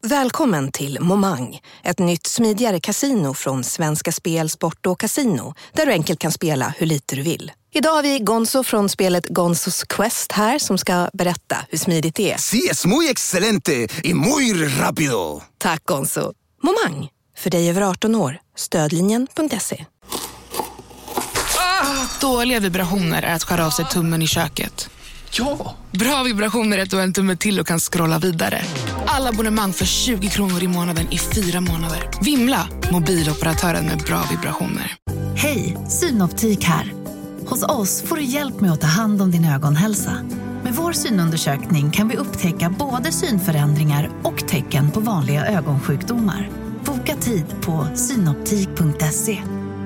Välkommen till Momang, ett nytt smidigare casino från Svenska Spel, Sport och Casino, där du enkelt kan spela hur lite du vill. Idag har vi Gonzo från spelet Gonzos Quest här som ska berätta hur smidigt det är. Sí, es muy excelente y muy rápido. Tack Gonzo. Momang, för dig över 18 år. Stödlinjen.se. Dåliga vibrationer är att skära av sig tummen i köket. Ja! Bra vibrationer är att du har en tumme till och kan scrolla vidare. Alla abonnemang för 20 kronor i månaden i 4 månader. Vimla, mobiloperatören med bra vibrationer. Hej, Synoptik här. Hos oss får du hjälp med att ta hand om din ögonhälsa. Med vår synundersökning kan vi upptäcka både synförändringar och tecken på vanliga ögonsjukdomar. Boka tid på synoptik.se.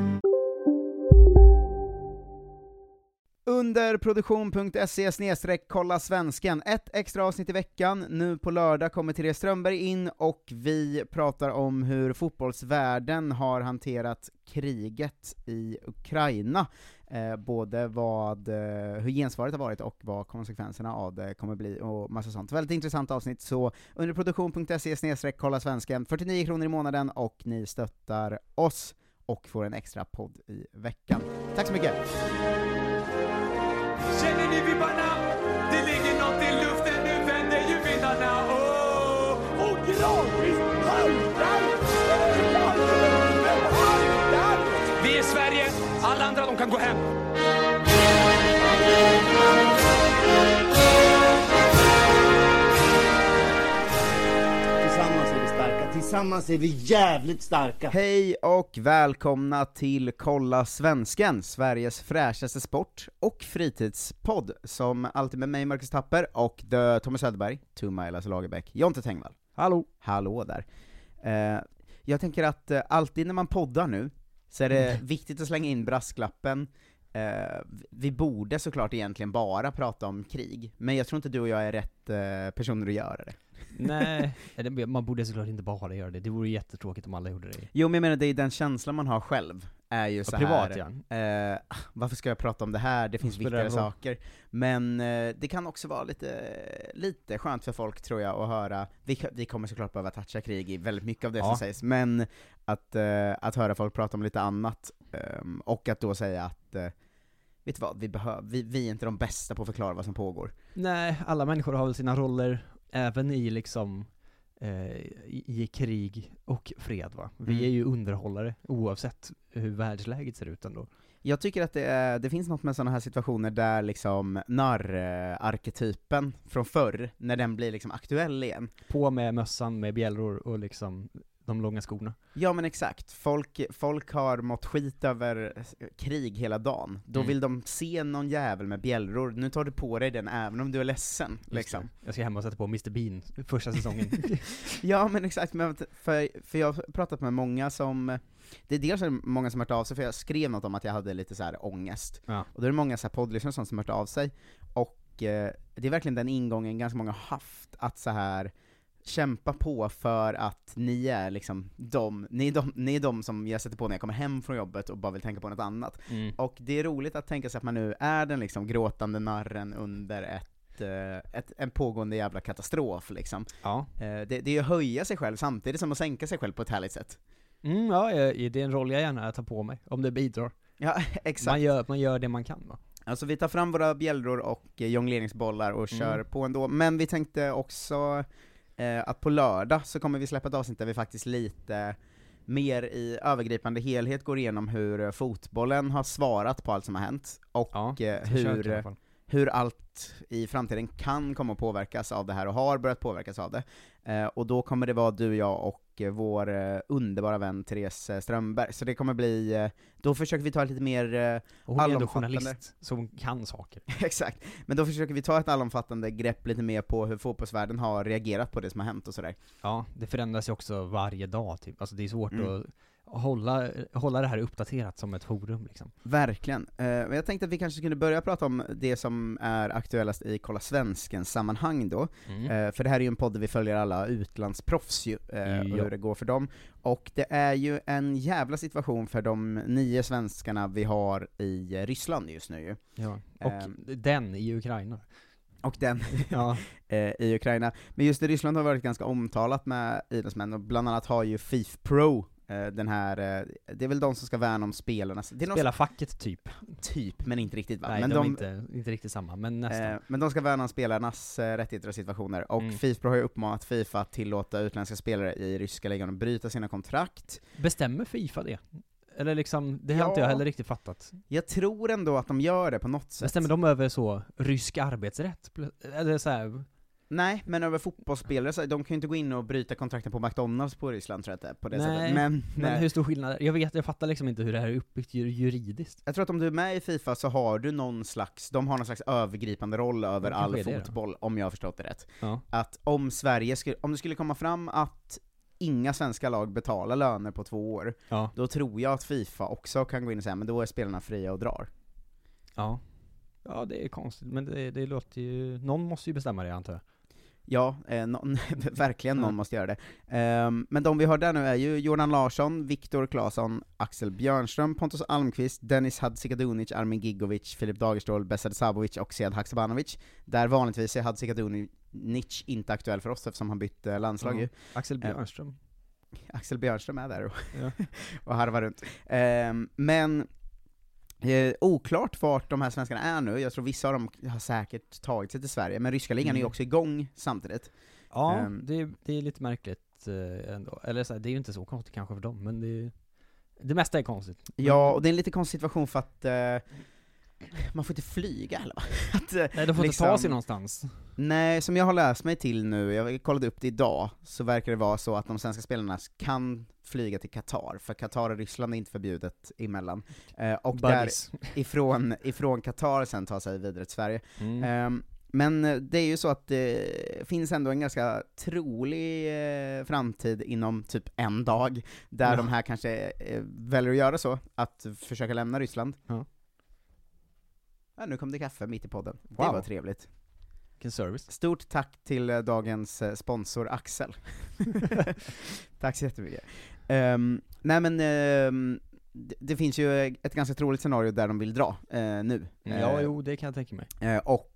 Under produktion.se/kolla svensken. Ett extra avsnitt i veckan. Nu på lördag kommer Therese Strömberg in och vi pratar om hur fotbollsvärlden har hanterat kriget i Ukraina. Både hur gensvaret har varit och vad konsekvenserna av det kommer bli och massa sånt. Väldigt intressant avsnitt. Så under produktion.se/kolla svensken. 49 kronor i månaden och ni stöttar oss och får en extra podd i veckan. Tack så mycket! Känner ni vibbarna? Det ligger något i luften, nu vänder ju vindarna. Och gradvis haltar. Vi är Sverige, alla andra de kan gå hem. Tillsammans är vi jävligt starka. Hej och välkomna till Kolla Svensken, Sveriges fräschaste sport- och fritidspodd, som alltid med mig Marcus Tapper och Thomas Söderberg, Tumma Lasse Lagerbäck, Jonte Tengvall. Hallå där. Jag tänker att alltid när man poddar nu så är det viktigt att slänga in brasklappen. Vi borde såklart egentligen bara prata om krig, men jag tror inte du och jag är rätt personer att göra det. Nej, man borde såklart inte bara göra det. Det vore jättetråkigt om alla gjorde det. Jo, men jag menar, det är den känslan man har själv. Är ju så privat, här, ja. Varför ska jag prata om det här? Det finns viktigare saker. Men det kan också vara lite skönt för folk, tror jag, att höra. Vi kommer såklart behöva toucha krig i väldigt mycket av det som sägs. Men att höra folk prata om lite annat. Och att då säga att vet du vad, vi är inte de bästa på att förklara vad som pågår. Nej, alla människor har väl sina roller, även i liksom i krig och fred, va? Vi är ju underhållare oavsett hur världsläget ser ut ändå. Jag tycker att det finns något med sådana här situationer där liksom narr-arketypen från förr, när den blir liksom aktuell igen. På med mössan med bjällror och liksom de långa skorna. Ja, men exakt. Folk har mått skit över krig hela dagen. Då vill de se någon jävel med bjällror. Nu tar du på dig den även om du är ledsen. Liksom. Jag ska hem och sätta på Mr. Bean första säsongen. Ja, men exakt. Men för jag har pratat med många som... Det är dels många som har hört av sig, för jag skrev något om att jag hade lite så här ångest. Ja. Och då är det många så här poddlyssnare som har hört av sig. Och det är verkligen den ingången ganska många har haft, att så här... kämpa på för att ni är liksom ni är de som jag sätter på när jag kommer hem från jobbet och bara vill tänka på något annat. Och det är roligt att tänka sig att man nu är den liksom gråtande narren under en pågående jävla katastrof liksom. Ja. Det är ju att höja sig själv samtidigt som att sänka sig själv på ett härligt sätt. Ja, det är en roll jag gärna tar på mig om det bidrar. Ja, exakt. Man gör det man kan, va? Alltså vi tar fram våra bjällror och jongleringsbollar och kör på ändå, men vi tänkte också att på lördag så kommer vi släppa ett avsnitt där vi faktiskt lite mer i övergripande helhet går igenom hur fotbollen har svarat på allt som har hänt och hur allt i framtiden kan komma att påverkas av det här och har börjat påverkas av det. Och då kommer det vara du, jag och vår underbara vän Therese Strömberg. Så det kommer bli, då försöker vi ta ett lite mer hon är ändå journalist som kan saker. Exakt, men då försöker vi ta ett allomfattande grepp lite mer på hur fotbollsvärlden har reagerat på det som har hänt och sådär. Ja, det förändras ju också varje dag typ. Alltså det är svårt att hålla det här uppdaterat som ett forum liksom. Verkligen. Jag tänkte att vi kanske skulle börja prata om det som är aktuellast i Kolla Svensken sammanhang då. För det här är ju en podd där vi följer alla utlandsproffs och hur det går för dem. Och det är ju en jävla situation för de 9 svenskarna vi har i Ryssland just nu. Ja. Och den i Ukraina. och den i Ukraina. Men just i Ryssland har varit ganska omtalat med idrottsmän, och bland annat har ju FIFA Pro den här, det är väl de som ska värna om spelarna. Spela facket typ, men inte riktigt, va? Nej, men de inte riktigt samma, men nästan. Men de ska värna om spelarnas rättigheter och situationer, och FIFA Pro har ju uppmanat FIFA att tillåta utländska spelare i ryska ligan att bryta sina kontrakt. Bestämmer FIFA det? Eller liksom, det har inte jag heller riktigt fattat. Jag tror ändå att de gör det på något sätt. Bestämmer de över så rysk arbetsrätt? Eller så här... Nej, men över fotbollsspelare, så de kan ju inte gå in och bryta kontrakten på McDonalds på Ryssland, tror jag inte, på det sättet. Men hur stor skillnad? Jag fattar liksom inte hur det här är uppbyggt juridiskt. Jag tror att om du är med i FIFA så har du någon slags övergripande roll över all fotboll, om jag har förstått det rätt. Ja. Att om det skulle komma fram att inga svenska lag betalar löner på 2 år, då tror jag att FIFA också kan gå in och säga, men då är spelarna fria och drar. Ja, det är konstigt, men det låter ju, någon måste ju bestämma det, antar jag. Ja, verkligen någon måste göra det. Men de vi har där nu är ju Jordan Larsson, Viktor Claesson, Axel Björnström, Pontus Almqvist, Dennis Hadzikadunic, Armin Gigovic, Filip Dagerstål, Besad Sabovic och Sead Haksabanovic. Där vanligtvis är Hadzikadunic inte aktuell för oss eftersom han bytt landslag ju. Axel Björnström. Axel Björnström är där och harvar runt. Men oklart vart de här svenskarna är nu. Jag tror vissa av dem har säkert tagit sig till Sverige, men ryska ligan är ju också igång samtidigt. Ja, det är lite märkligt ändå. Eller så här, det är ju inte så konstigt kanske för dem, men det mesta är konstigt. Ja, och det är en lite konstig situation för att man får inte flyga heller. Nej, de får inte ta sig någonstans. Nej, som jag har läst mig till nu, jag kollade upp det idag, så verkar det vara så att de svenska spelarna kan flyga till Qatar, för Qatar och Ryssland är inte förbjudet emellan. Och Buddies. där ifrån Qatar sen ta sig vidare till Sverige. Men det är ju så att det finns ändå en ganska trolig framtid inom typ en dag, där de här kanske väljer att göra så, att försöka lämna Ryssland. Ja, nu kom det kaffe mitt i podden. Det var trevligt. Vilken service. Stort tack till dagens sponsor Axel. Tack så jättemycket. Nej men det finns ju ett ganska troligt scenario där de vill dra nu. Ja, det kan jag tänka mig. Och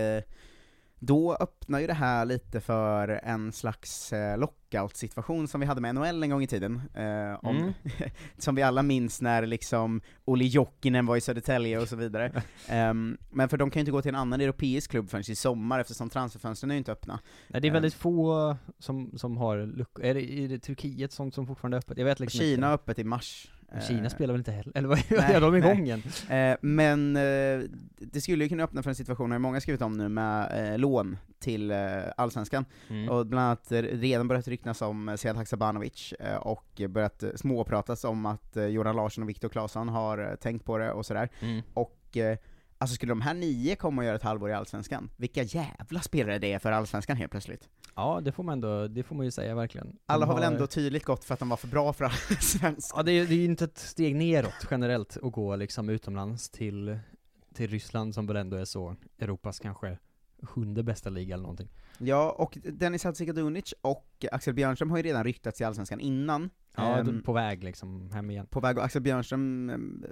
då öppnar ju det här lite för en slags lockout-situation som vi hade med NHL en gång i tiden. Som vi alla minns när liksom Olli Jokinen var i Södertälje och så vidare. Men för de kan ju inte gå till en annan europeisk klubb förrän i sommar, eftersom transferfönstren är ju inte öppna. Nej, det är väldigt få som har luckor. Är det Turkiet som fortfarande är öppet? Jag vet liksom Kina är öppet i mars. Kina spelar väl inte heller? Eller vad gör de igång igen? Men det skulle ju kunna öppna för en situation, har många skrivit om nu, med lån till Allsvenskan. Och bland annat redan börjat ryktas om Sead Haksabanovic, och börjat småpratas om att Jordan Larsson och Viktor Claesson har tänkt på det och sådär. Och alltså skulle de här 9 komma och göra ett halvår i Allsvenskan, vilka jävla spelare det är för Allsvenskan helt plötsligt. Ja, det får man ju säga verkligen. Alla har väl ändå tydligt gått för att de var för bra för Allsvenskan. Ja, det är ju inte ett steg neråt generellt att gå liksom utomlands till Ryssland, som väl ändå är så Europas kanske 7:e bästa liga eller någonting. Ja, och Dennis Hadzikadunic och Axel Björnström har ju redan ryktats i Allsvenskan innan. Ja, på väg liksom hem igen. På väg, och Axel Björnström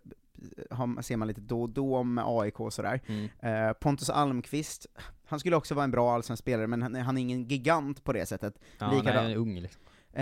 ser man lite då och då om AIK och sådär. Pontus Almqvist, han skulle också vara en bra allsvensk spelare, men han är ingen gigant på det sättet. Ja, han är ung liksom.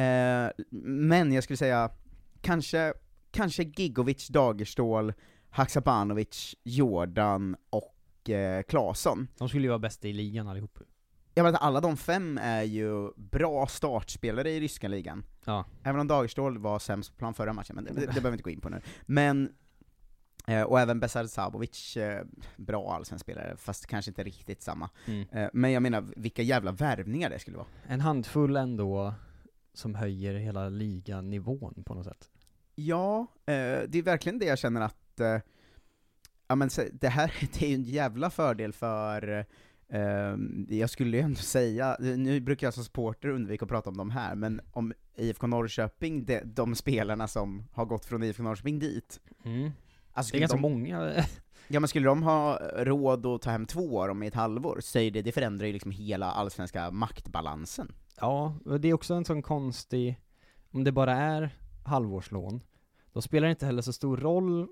Men jag skulle säga kanske Gigovic, Dagerstål, Haksabanovic, Jordan och Claesson. De skulle ju vara bäst i ligan allihop. Jag vet, alla de 5 är ju bra startspelare i ryska ligan. Ja. Även om Dagerstål var sämst på plan förra matchen, men det behöver vi inte gå in på nu. Men och även Besad Sabovic, bra allsvensk spelare, fast kanske inte riktigt samma. Men jag menar, vilka jävla värvningar det skulle vara. En handfull ändå som höjer hela liganivån på något sätt. Ja, det är verkligen det jag känner att ja, men det här det är ju en jävla fördel för jag skulle ju ändå säga, nu brukar jag som supporter undvika att prata om de här, men om IFK Norrköping, de spelarna som har gått från IFK Norrköping dit. Alltså, det är ganska många. Ja, men skulle de ha råd att ta hem 2 år om ett halvår, så är det förändrar ju liksom hela allsvenska maktbalansen. Ja, och det är också en sån konstig, om det bara är halvårslån, då spelar det inte heller så stor roll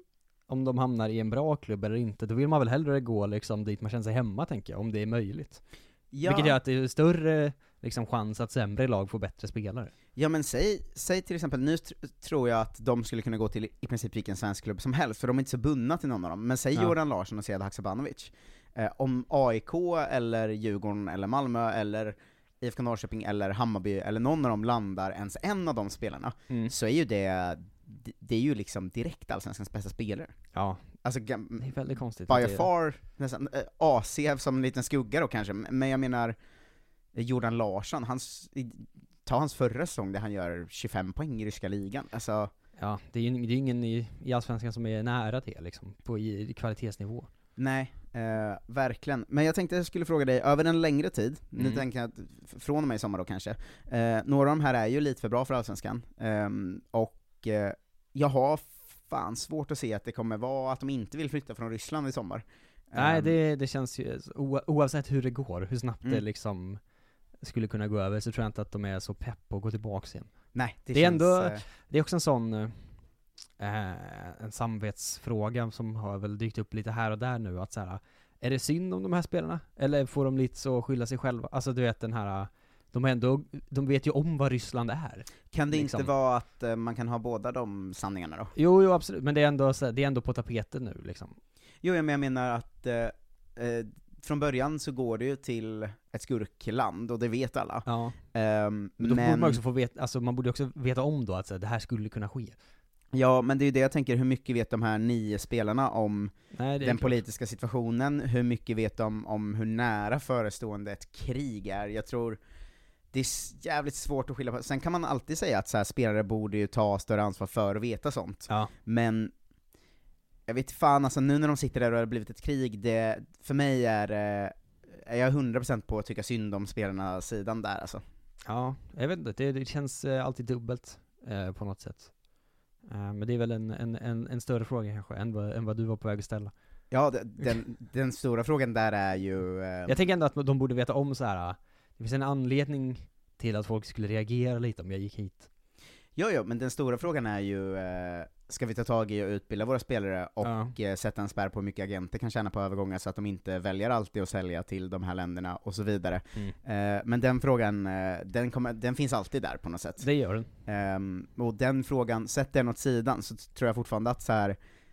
om de hamnar i en bra klubb eller inte, då vill man väl hellre gå liksom dit man känner sig hemma, tänker jag, om det är möjligt. Ja. Vilket gör att det är större liksom chans att sämre lag får bättre spelare. Ja, men säg till exempel, nu tror jag att de skulle kunna gå till i princip vilken svensk klubb som helst, för de är inte så bundna till någon av dem. Men säg Jordan Larsson och Sead Haksabanovic. Om AIK eller Djurgården eller Malmö eller IFK Norrköping eller Hammarby eller någon av dem landar ens en av de spelarna, så är ju det är ju liksom direkt allsvenskans bästa spelare. Ja, alltså, det är väldigt konstigt. By far, nästan, AC som en liten skugga då kanske, men jag menar Jordan Larsson, ta hans förra säsong där han gör 25 poäng i ryska ligan. Alltså, ja, det är ju ingen i allsvenskan som är nära det liksom, i kvalitetsnivå. Nej, verkligen. Men jag tänkte jag skulle fråga dig, över en längre tid, nu tänker jag att från och med i sommar då kanske, några av de här är ju lite för bra för allsvenskan, och jag har fan svårt att se att det kommer vara att de inte vill flytta från Ryssland i sommar. Nej, det känns ju, oavsett hur det går, hur snabbt det liksom skulle kunna gå över, så tror jag inte att de är så pepp och gå tillbaka igen. Nej, det är ändå, det är också en sån en samvetsfråga som har väl dykt upp lite här och där nu, att så här, är det synd om de här spelarna? Eller får de lite så skylla sig själva? Alltså du vet den här, de vet ju om vad Ryssland är. Kan det liksom inte vara att man kan ha båda de sanningarna då? Jo absolut, men det är ändå på tapeten nu liksom. Jo, men jag menar att från början så går det ju till ett skurkland, och det vet alla. Ja. Men då borde man också få veta, alltså man borde också veta om då att så här, det här skulle kunna ske. Ja, men det är ju det jag tänker, hur mycket vet de här 9 spelarna om den politiska situationen, hur mycket vet de om hur nära förestående ett krig är. Jag tror det är jävligt svårt att skilja på. Sen kan man alltid säga att så här, spelare borde ju ta större ansvar för att veta sånt. Ja. Men jag vet fan, alltså nu när de sitter där och det har blivit ett krig, det, för mig är jag 100% på att tycka synd om spelarna sidan där alltså. Ja, jag vet inte, det känns alltid dubbelt på något sätt. Men det är väl en större fråga kanske än vad du var på väg att ställa. Ja, den stora frågan där är ju jag tänker ändå att de borde veta om så här. Det finns en anledning till att folk skulle reagera lite om jag gick hit. Jo, men den stora frågan är ju ska vi ta tag i och utbilda våra spelare och sätta en spärr på hur mycket agenter kan tjäna på övergångar, så att de inte väljer alltid att sälja till de här länderna och så vidare. Men den frågan, den finns alltid där på något sätt. Det gör den. Och den frågan, sätt den åt sidan, så tror jag fortfarande att så här,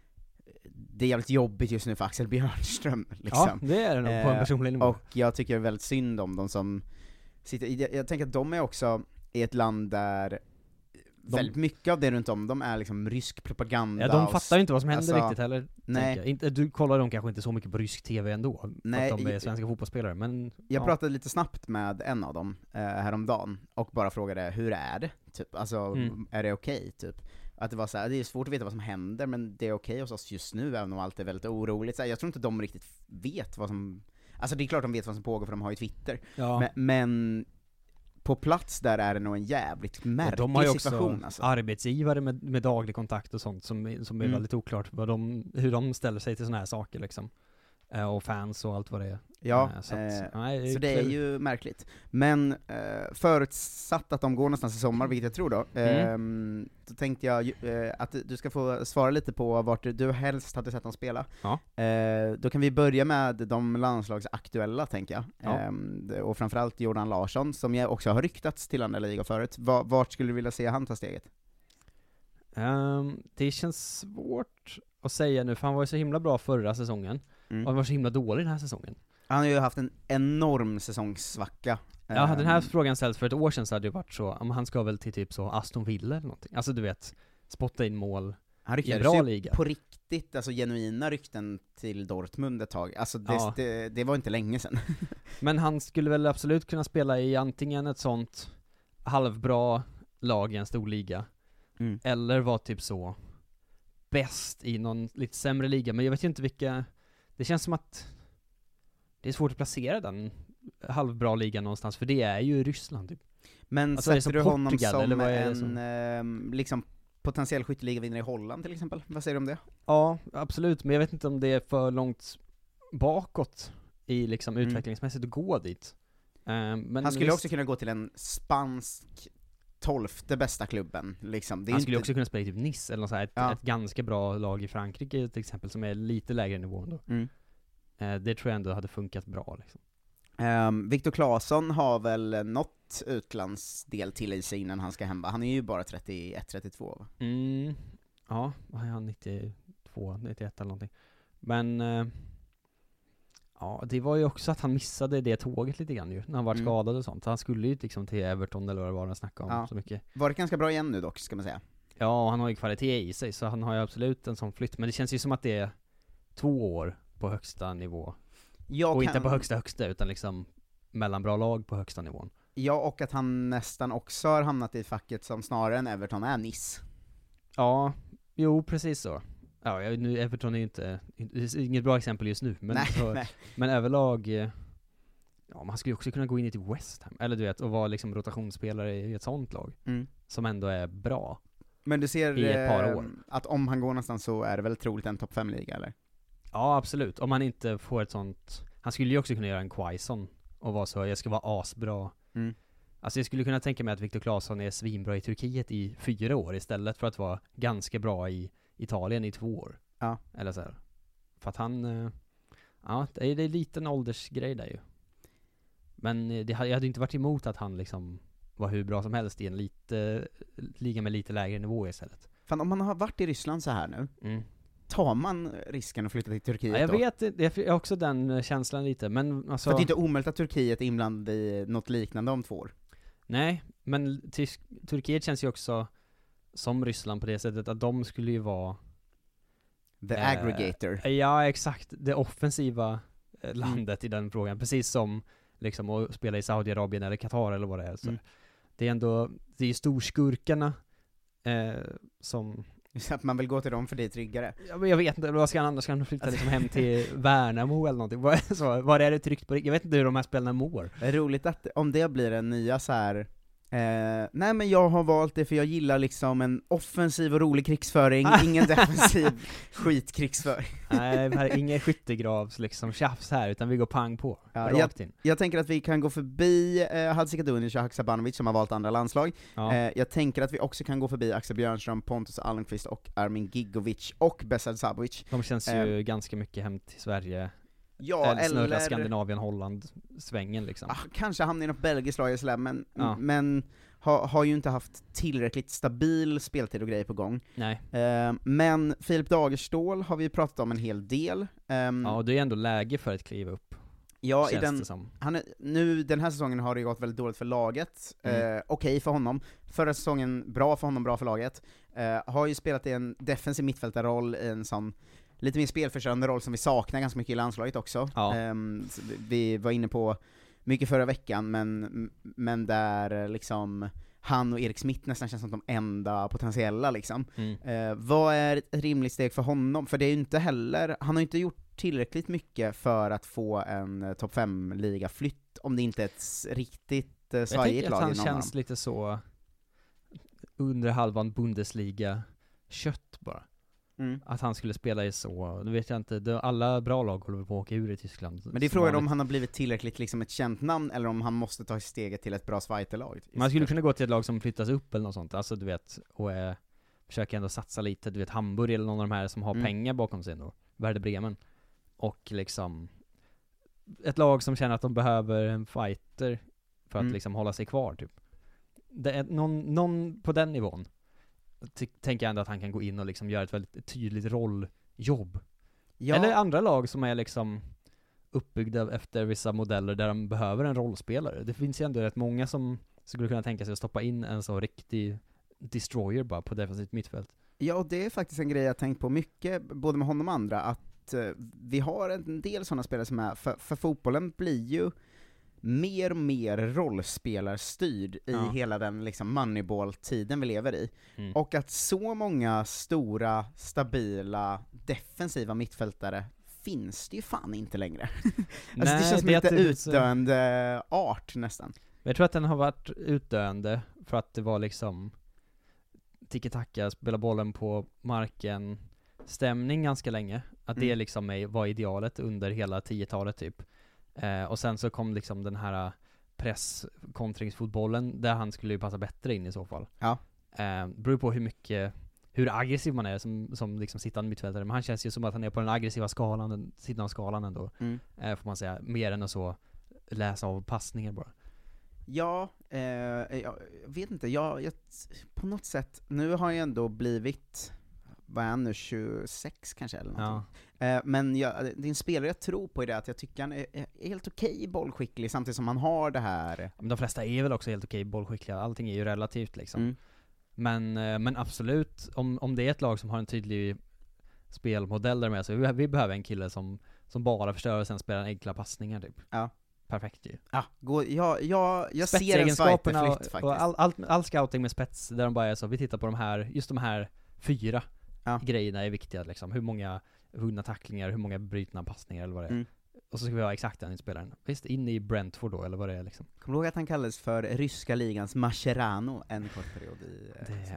det är jävligt jobbigt just nu för Axel Björnström liksom. Ja, det är det nog på en personlig nivå. Och jag tycker väldigt synd om de som sitter, jag tänker att de är också i ett land där väldigt mycket av det runt om dem är liksom rysk propaganda. Ja, de fattar ju inte vad som händer riktigt heller. Nej. Du kollar dem kanske inte så mycket på rysk tv ändå, nej, att de är svenska fotbollsspelare, men jag pratade lite snabbt med en av dem häromdagen och bara frågade, hur är det? Typ, alltså, är det okej? Typ. Att det var så här, det är svårt att veta vad som händer, men det är okej hos oss just nu, även om allt är väldigt oroligt. Så här, jag tror inte de riktigt vet vad som, alltså det är klart de vet vad som pågår, för de har ju Twitter. Ja. Men på plats där är det nog en jävligt märklig situation. De har ju också alltså. Arbetsgivare med daglig kontakt och sånt som är väldigt oklart hur de ställer sig till såna här saker liksom. Och fans och allt vad det är. Ja, så det är ju märkligt. Men förutsatt att de går någonstans i sommar, vilket jag tror då tänkte jag att du ska få svara lite på vart du helst hade sett dem spela. Ja. Då kan vi börja med de landslagsaktuella, tänker jag. Ja. Och framförallt Jordan Larsson, som jag också har ryktats till andra liga förut. Vart skulle du vilja se han ta steget? Det känns svårt att säga nu, för han var ju så himla bra förra säsongen. Och han var så himla dålig den här säsongen. Han har ju haft en enorm säsongssvacka. Ja, den här frågan ställts för ett år sedan, så hade det varit så, om han ska väl till typ så Aston Villa eller någonting. Alltså du vet, spotta in mål i en bra liga. På riktigt, alltså genuina rykten till Dortmund ett tag. Alltså det var inte länge sedan. Men han skulle väl absolut kunna spela i antingen ett sånt halvbra lag i en stor liga, eller var typ så bäst i någon lite sämre liga. Men jag vet ju inte vilka. Det känns som att det är svårt att placera den halvbra ligan någonstans, för det är ju Ryssland typ. Men alltså, sätter du honom Portugal, som eller vad är en liksom potentiell skytteligavinnare i Holland till exempel? Vad säger du om det? Ja, absolut, men jag vet inte om det är för långt bakåt i liksom utvecklingsmässigt att gå dit. Men han skulle också kunna gå till en spansk 12:e bästa klubben liksom. Han skulle också kunna spela i typ Nice eller något så här, ett ganska bra lag i Frankrike till exempel, som är lite lägre nivå ändå. Det tror jag ändå hade funkat bra liksom. Viktor Claesson har väl något utlandsdel till i sig innan han ska hem. Han är ju bara 31-32 va? Ja, han är 92, 91 eller någonting. Men ja, det var ju också att han missade det tåget lite grann ju, när han var skadad och sånt. Han skulle ju liksom till Everton eller vad det var han snackade om så mycket. Var det ganska bra igen nu dock, ska man säga. Ja, och han har ju kvalitet i sig, så han har ju absolut en sån flytt. Men det känns ju som att det är 2 år på högsta nivå. Inte på högsta, utan liksom mellan bra lag på högsta nivån. Ja, och att han nästan också har hamnat i facket som snarare än Everton är Nice. Ja, jo precis så. Ja, nu Everton är ju inte inget bra exempel just nu, men men överlag man skulle ju också kunna gå in i till West Ham eller du vet, och vara liksom rotationsspelare i ett sånt lag som ändå är bra. Men du ser i ett par år. Att om han går någonstans så är det väl troligt en topp 5-liga eller? Ja, absolut. Om han inte får ett sånt, han skulle ju också kunna göra en Quaison och vara så, jag ska vara asbra. Alltså jag skulle kunna tänka mig att Viktor Claesson är svinbra i Turkiet i 4 år istället för att vara ganska bra i Italien i 2 år. Ja. Eller så här. För att han det är en liten åldersgrej där ju. Men jag hade inte varit emot att han liksom var hur bra som helst i en liga med lite lägre nivå istället. Fan, om man har varit i Ryssland så här nu, tar man risken att flytta till Turkiet jag vet, det är också den känslan lite, men alltså, för det är inte omöjligt att Turkiet är inblandad i något liknande om 2 år. Nej, men Turkiet känns ju också som Ryssland på det sättet att de skulle ju vara the aggregator. Ja, exakt. Det offensiva landet i den frågan. Precis som liksom att spela i Saudiarabien eller Qatar eller vad det är. Så det är ändå, det är storskurkarna som... Så att man vill gå till dem för det är tryggare. Ja, men jag vet inte, vad ska han annars? Ska han flytta liksom hem till Värnamo eller någonting? Vad är det tryggt på? Jag vet inte hur de här spelarna mår. Det är roligt att om det blir en nya så här. Nej men jag har valt det för jag gillar liksom en offensiv och rolig krigsföring, ingen defensiv skitkrigsföring. Nej, ingen skyttegravs liksom tjafs här, utan vi går pang på. Jag tänker att vi kan gå förbi Hadzikadunic och Haksabanovic som har valt andra landslag. Jag tänker att vi också kan gå förbi Axel Björnström, Pontus Almqvist och Armin Gigovic och Besad Sabovic. De känns ju ganska mycket hem till Sverige. Ja, eller snurra Skandinavien, Holland svängen liksom. Kanske hamnar i något belgiskt lag eller men har ju inte haft tillräckligt stabil speltid och grejer på gång. Nej. Men Filip Dagerstål har vi pratat om en hel del. Ja, och det är ändå läge för att kliva upp. Ja, den här säsongen har det gått väldigt dåligt för laget. Okej för honom. Förra säsongen bra för honom, bra för laget. Har ju spelat i en defensiv mittfältarroll i en sån lite mer spelförstörande roll som vi saknar ganska mycket i landslaget också. Vi var inne på mycket förra veckan, men där liksom han och Erik Smith nästan känns som de enda potentiella liksom. Vad är ett rimligt steg för honom? För det är ju inte heller, han har inte gjort tillräckligt mycket för att få en topp 5-liga flytt om det inte är ett riktigt svajigt lag. Jag tycker att han känns lite så under halvan Bundesliga kött bara. Att han skulle spela i så, nu vet jag inte, alla bra lag håller på att åka ur i Tyskland. Men det är frågan om han har blivit tillräckligt liksom ett känt namn, eller om han måste ta steget till ett bra Schweiz-lag. Man skulle kunna gå till ett lag som flyttas upp eller något sånt, alltså du vet, och försöka ändå satsa lite, du vet Hamburg eller någon av de här som har pengar bakom sig ändå, Werder Bremen. Och liksom ett lag som känner att de behöver en fighter för att liksom hålla sig kvar typ. Det är någon på den nivån. Tänker jag ändå att han kan gå in och liksom göra ett väldigt tydligt rolljobb. Ja. Eller andra lag som är liksom uppbyggda efter vissa modeller där de behöver en rollspelare. Det finns ju ändå rätt många som skulle kunna tänka sig att stoppa in en så riktig destroyer bara på defensivt mittfält. Ja, och det är faktiskt en grej jag tänkt på mycket, både med honom och andra, att vi har en del sådana spelare som är, för fotbollen blir ju mer och mer rollspelarstyrd i hela den liksom Moneyball-tiden vi lever i. Och att så många stora, stabila, defensiva mittfältare finns det ju fan inte längre. Alltså det känns som lite utdöende art nästan. Jag tror att den har varit utdöende för att det var liksom tiki-taka, spela bollen på marken, stämning ganska länge. Att det liksom var idealet under hela 10-talet typ. Och sen så kom liksom den här presskontringsfotbollen där han skulle ju passa bättre in i så fall. Ja. Beror på hur aggressiv man är som liksom sittande mittfältare, men han känns ju som att han är på den aggressiva sidan av skalan ändå. Får man säga, mer än att så läsa av passningar bara. Ja, jag vet inte, jag på något sätt, nu har jag ändå blivit, vad är han nu, 26 kanske eller någonting. Men det är en spelare jag tror på i det, att jag tycker han är helt okej bollskicklig, samtidigt som han har det här. Men de flesta är väl också helt okej bollskickliga, allting är ju relativt liksom. Men absolut, om det är ett lag som har en tydlig spelmodell där med, så vi behöver en kille som bara förstör och sen spelar enkla passningar typ. Ja. Perfekt ju. Jag ser en Swipe-flytt faktiskt. Och all scouting med spets, där de bara är så, vi tittar på just de här 4 grejerna är viktiga liksom. Hur många vunna tacklingar, hur många brytna passningar eller vad det är. Och så ska vi ha exakt den spelaren. Visst, in i Brentford då, eller vad det är liksom. Kommer du ihåg att han kallades för ryska ligans Mascherano en kort period i...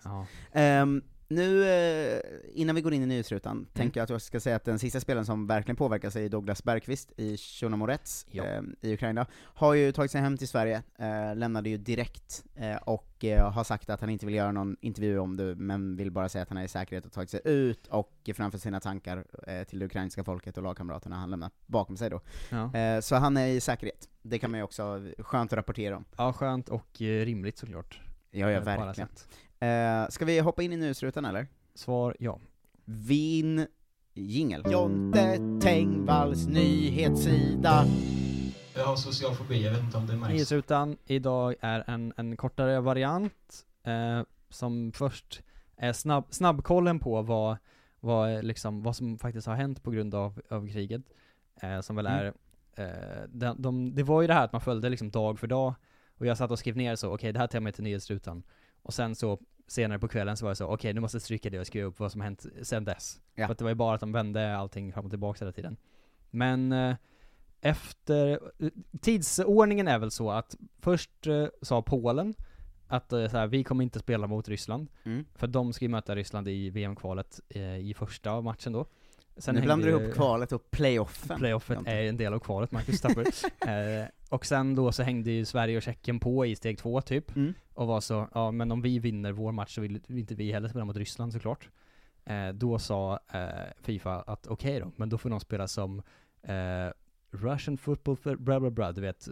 Nu, innan vi går in i nyhetsrutan, tänker jag att jag ska säga att den sista spelaren som verkligen påverkar sig är Douglas Bergqvist i Chornomorets i Ukraina. Har ju tagit sig hem till Sverige, lämnade ju direkt och har sagt att han inte vill göra någon intervju om det, men vill bara säga att han är i säkerhet och tagit sig ut och framför sina tankar till det ukrainska folket och lagkamraterna han lämnat bakom sig då. Så han är i säkerhet. Det kan man ju också, skönt att rapportera om. Ja, skönt och rimligt såklart. Ja, verkligen. Ska vi hoppa in i nyhetsrutan eller? Svar ja. Vin jingel. Jonte Tengvalls nyhetssida. Jag har social fobi, jag vet inte om det märks. Nyhetsrutan idag är en kortare variant som först är snabbkollen på vad som faktiskt har hänt på grund av kriget. Som väl är det var ju det här att man följde liksom dag för dag, och jag satt och skrev ner så, okej, det här tar jag med till nyhetsrutan. Och sen så senare på kvällen så var det så, okej, nu måste jag stryka det och skriva upp vad som hänt sen dess. För att det var ju bara att de vände allting fram och tillbaka hela tiden. Men tidsordningen är väl så att först sa Polen att så här, vi kommer inte spela mot Ryssland. För de ska ju möta Ryssland i VM-kvalet i första matchen då. Sen nu blandar du ihop kvalet och playoffen. Playoffet är en del av kvalet, Marcus Tapper. Och sen då så hängde ju Sverige och Tjeckien på i steg 2 typ. Och var så, ja men om vi vinner vår match så vill inte vi heller spela mot Ryssland såklart. Då sa FIFA att okej då, men då får de spela som Russian football bla bla bla, du vet,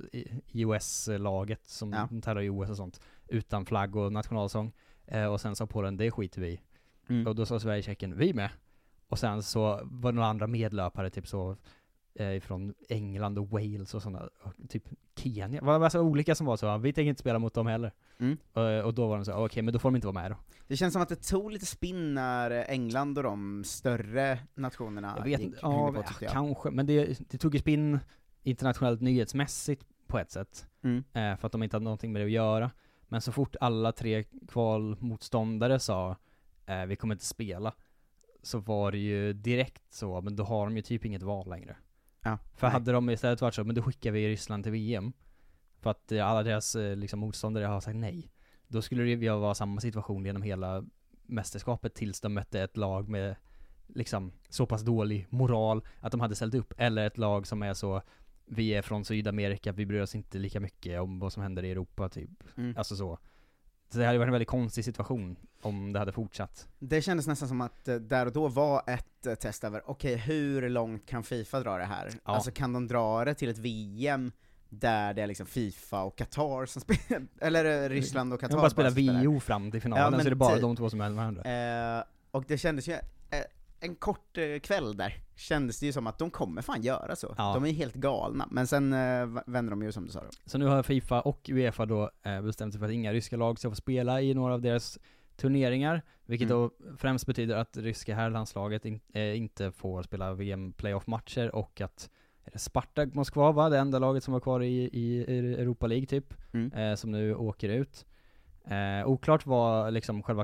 US-laget som tävlar i OS och sånt, utan flagg och nationalsång. Och sen sa Polen, det skiter vi. Och då sa Sverige och Tjeckien, vi med. Och sen så var det några andra medlöpare typ så från England och Wales och sådana, typ Kenya. Det var alltså olika som var så, vi tänker inte spela mot dem heller. Och då var de så, okej, men då får de inte vara med då. Det känns som att det tog lite spinn när England och de större nationerna kanske, men det tog ju spinn internationellt nyhetsmässigt på ett sätt. För att de inte hade någonting med det att göra. Men så fort alla 3 kvalmotståndare sa vi kommer inte spela, så var det ju direkt så, men då har de ju typ inget val längre. För hade de istället varit så, men då skickar vi Ryssland till VM, för att alla deras liksom, motståndare har sagt nej, då skulle det ju vara samma situation genom hela mästerskapet tills de mötte ett lag med liksom så pass dålig moral att de hade ställt upp, eller ett lag som är så, vi är från Sydamerika, vi bryr oss inte lika mycket om vad som händer i Europa typ. Alltså så det hade varit en väldigt konstig situation om det hade fortsatt. Det kändes nästan som att där och då var ett test över, okej, hur långt kan FIFA dra det här? Alltså kan de dra det till ett VM där det är liksom FIFA och Qatar som spelar, eller Ryssland och Qatar? De bara spelar VO fram till finalen, så är det bara de två som är med varandra. Och det kändes ju en kort kväll där, kändes det ju som att de kommer fan göra så. De är helt galna, men sen vänder de ju som du sa då. Så nu har FIFA och UEFA då bestämt sig för att inga ryska lag ska få spela i några av deras turneringar, vilket då främst betyder att ryska herrlandslaget inte får spela VM-playoff-matcher, och att Spartak Moskva var det enda laget som var kvar i Europa League typ, som nu åker ut. Oklart var liksom själva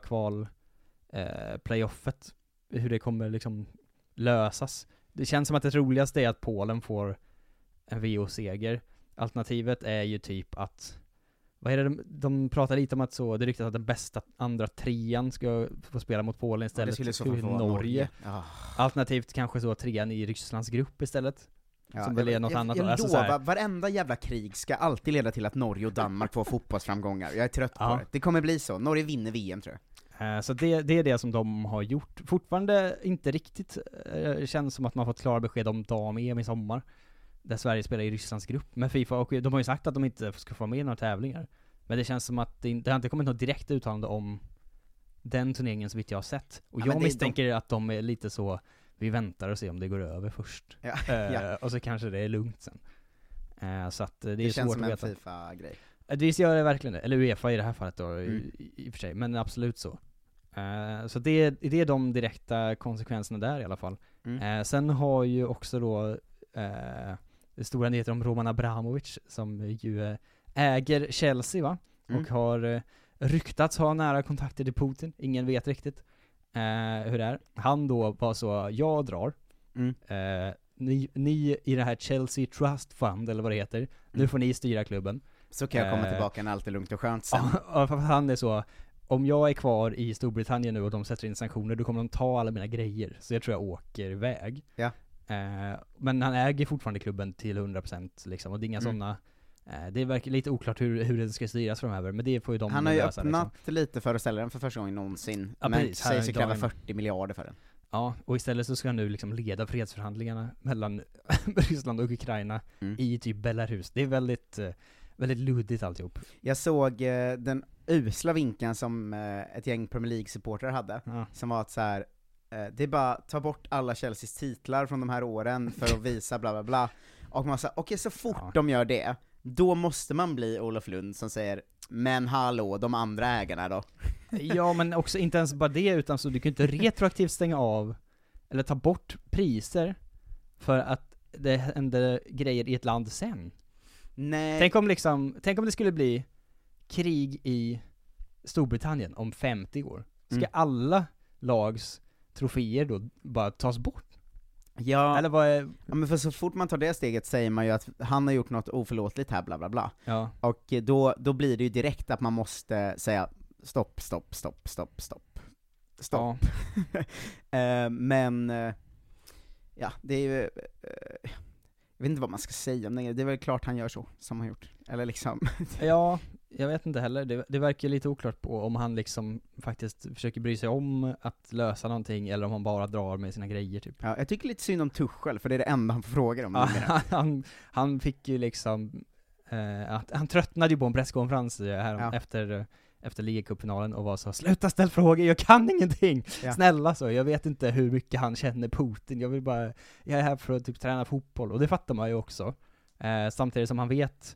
playoffet, hur det kommer liksom lösas. Det känns som att det roligaste är att Polen får en VO-seger. Alternativet är ju typ att, vad är det de pratar lite om, att så det ryktas att den bästa andra 3:an ska få spela mot Polen istället. Det skulle så få Norge. Alternativt kanske så 3:an i Rysslands grupp istället. som väl är något annat. Jag alltså, lovar, varenda jävla krig ska alltid leda till att Norge och Danmark får fotbollsframgångar. Jag är trött på det. Det kommer bli så. Norge vinner VM, tror jag. Så det är det som de har gjort. Fortfarande inte riktigt känns som att man fått klara besked om dam-EM i sommar, där Sverige spelar i Rysslands grupp med FIFA, och de har ju sagt att de inte ska få med i några tävlingar. Men det känns som att det har inte kommit något direkt uttalande om den turneringen så vitt jag har sett. Och jag misstänker att de är lite så, vi väntar och ser om det går över först. Och så kanske det är lugnt sen. Så att det är känns svårt som att en veta. FIFA-grej. Det gör det verkligen det. Eller UEFA i det här fallet då, i och för sig. Men absolut så. Så det är de direkta konsekvenserna där i alla fall. Sen har ju också då stora nyheter om Roman Abramovic, som ju äger Chelsea, va? Och har ryktats ha nära kontakter till Putin. Ingen vet riktigt hur det är. Han då var så, jag drar. Ni i det här Chelsea Trust Fund, eller vad det heter, nu får ni styra klubben. Så kan jag komma tillbaka när allt är lugnt och skönt sen. Han är så, om jag är kvar i Storbritannien nu och de sätter in sanktioner, då kommer de ta alla mina grejer. Så jag tror jag åker iväg. Men han äger fortfarande klubben till 100% liksom, och det är inga sådana. Det verkar lite oklart hur det ska styras framöver, men det får ju de Han har ju lösa, öppnat liksom. lite för att ställa den för första gången någonsin. Ja, men säger sig kräva 40 miljarder för den. Ja, och istället så ska han nu liksom leda fredsförhandlingarna mellan Ryssland och Ukraina i typ Belarus. Det är väldigt luddigt alltihop. Jag såg den usla vinkeln som ett gäng Premier League-supportrar hade, som var att så här, det är bara ta bort alla Chelseas titlar från de här åren för att visa bla bla bla. Och man sa, okej, så fort de gör det, då måste man bli Olof Lund som säger, men hallå, de andra ägarna då? Ja, men också inte ens bara det, utan så du kan inte retroaktivt stänga av eller ta bort priser för att det händer grejer i ett land sen. Nej. Tänk om det skulle bli krig i Storbritannien om 50 år. Ska alla lags troféer då bara tas bort? Ja, eller vad är... ja, men för så fort man tar det steget säger man ju att han har gjort något oförlåtligt här, bla bla bla. Ja. Och då blir det ju direkt att man måste säga stopp. Ja. Men ja, det är ju jag vet inte vad man ska säga om det är väl klart han gör så, som han gjort. Eller liksom Ja, jag vet inte heller. Det verkar lite oklart på om han liksom faktiskt försöker bry sig om att lösa någonting, eller om han bara drar med sina grejer typ. Ja, jag tycker lite synd om Tuchel, för det är det enda han får frågor om. Han fick ju liksom att han tröttnade ju på en presskonferens här efter ligacupfinalen och var så, sluta ställ frågor, jag kan ingenting. Snälla så, jag vet inte hur mycket han känner Putin. Jag är här för att typ träna fotboll, och det fattar man ju också. Samtidigt som han vet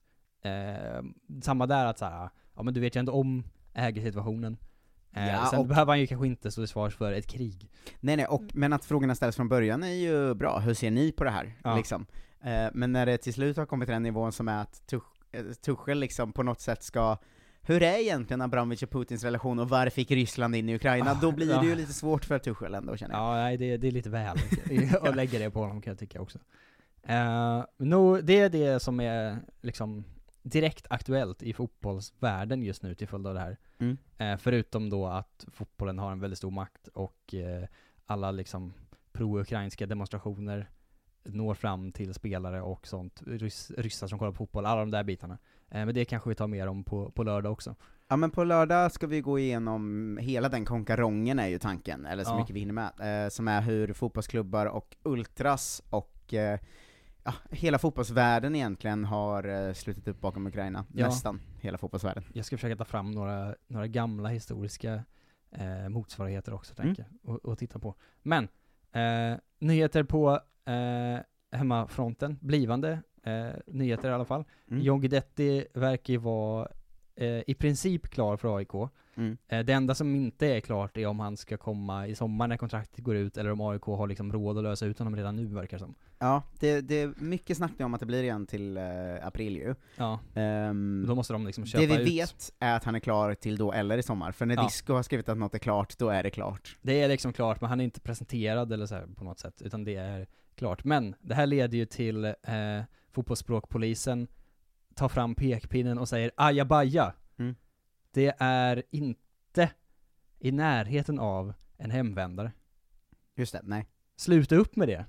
samma där att så här, ja, men du vet ju ändå om ägarsituationen. Sen behöver han ju kanske inte stå i svars för ett krig. Nej, men att frågorna ställs från början är ju bra. Hur ser ni på det här? Ja. Liksom. Men när det till slut har kommit till den nivån som är att Tuchel liksom på något sätt ska, hur är egentligen Abramovic och Putins relation, och varför fick Ryssland in i Ukraina? Då blir det ju lite svårt för Tuchel ändå, känner jag. Ja, nej, det är lite väl att lägga det på honom, kan jag tycka också. Det är det som är liksom direkt aktuellt i fotbollsvärlden just nu till följd av det här. Förutom då att fotbollen har en väldigt stor makt, och alla liksom pro-ukrainska demonstrationer når fram till spelare och sånt, ryssar som kollar på fotboll, alla de där bitarna. Men det kanske vi tar mer om på lördag också. Ja, men på lördag ska vi gå igenom hela den konkarongen, är ju tanken, eller så mycket vi hinner med, som är hur fotbollsklubbar och ultras och hela fotbollsvärlden egentligen har slutit upp bakom Ukraina. Nästan hela fotbollsvärlden. Jag ska försöka ta fram några gamla historiska motsvarigheter också, tänker jag, och titta på. Men nyheter på hemmafronten, blivande nyheter i alla fall. John Guidetti verkar ju vara i princip klar för AIK. Det enda som inte är klart är om han ska komma i sommar när kontraktet går ut, eller om AIK har liksom råd att lösa ut honom redan nu, verkar som. Ja, det är mycket snack om att det blir igen till april ju. Ja, då måste de liksom köpa ut. Det vi vet är att han är klar till då eller i sommar, för när Disco har skrivit att något är klart, då är det klart. Det är liksom klart, men han är inte presenterad eller så här på något sätt, utan det är klart. Men det här leder ju till fotbollsspråkpolisen tar fram pekpinnen och säger ajabaja. Det är inte i närheten av en hemvändare. Just det, nej. Sluta upp med det.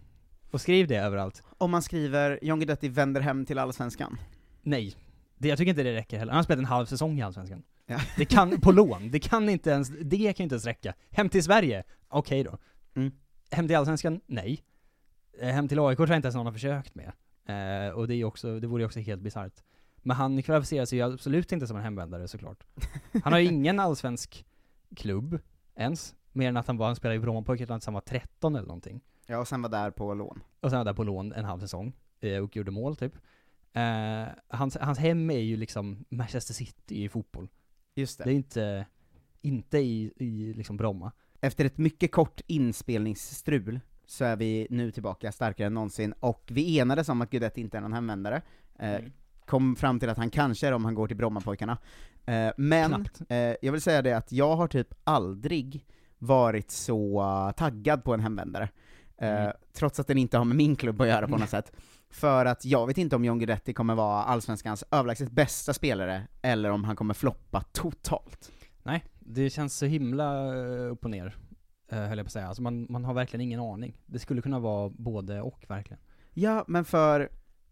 Och skriv det överallt. Om man skriver John Guidetti vänder hem till Allsvenskan. Nej, jag tycker inte det räcker heller. Han har spelat en halv säsong i Allsvenskan. Ja. Det kan, på lån, det kan inte ens räcka. Hem till Sverige, okej då. Hem till Allsvenskan, nej. Hem till AIK tror jag inte ens någon har försökt med. Och det vore ju också helt bisarrt. Men han kvalificerar sig ju absolut inte som en hemvändare såklart. Han har ju ingen allsvensk klubb ens, mer än att han spelade i Brommapojkarna tills han var 13 eller någonting. Ja, och sen var där på lån. En halv säsong och gjorde mål typ. Hans hem är ju liksom Manchester City i fotboll. Just det. Det är inte i liksom Bromma. Efter ett mycket kort inspelningsstrul så är vi nu tillbaka starkare än någonsin, och vi enades om att Guidetti inte är någon hemvändare. Kom fram till att han kanske är om han går till Brommapojkarna. Men jag vill säga det att jag har typ aldrig varit så taggad på en hemvändare. Trots att den inte har med min klubb att göra på något sätt. För att jag vet inte om John Guidetti kommer vara allsvenskans överlägset bästa spelare, eller om han kommer floppa totalt. Nej, det känns så himla upp och ner, höll jag på att säga. Alltså man har verkligen ingen aning. Det skulle kunna vara både och, verkligen. Ja, men för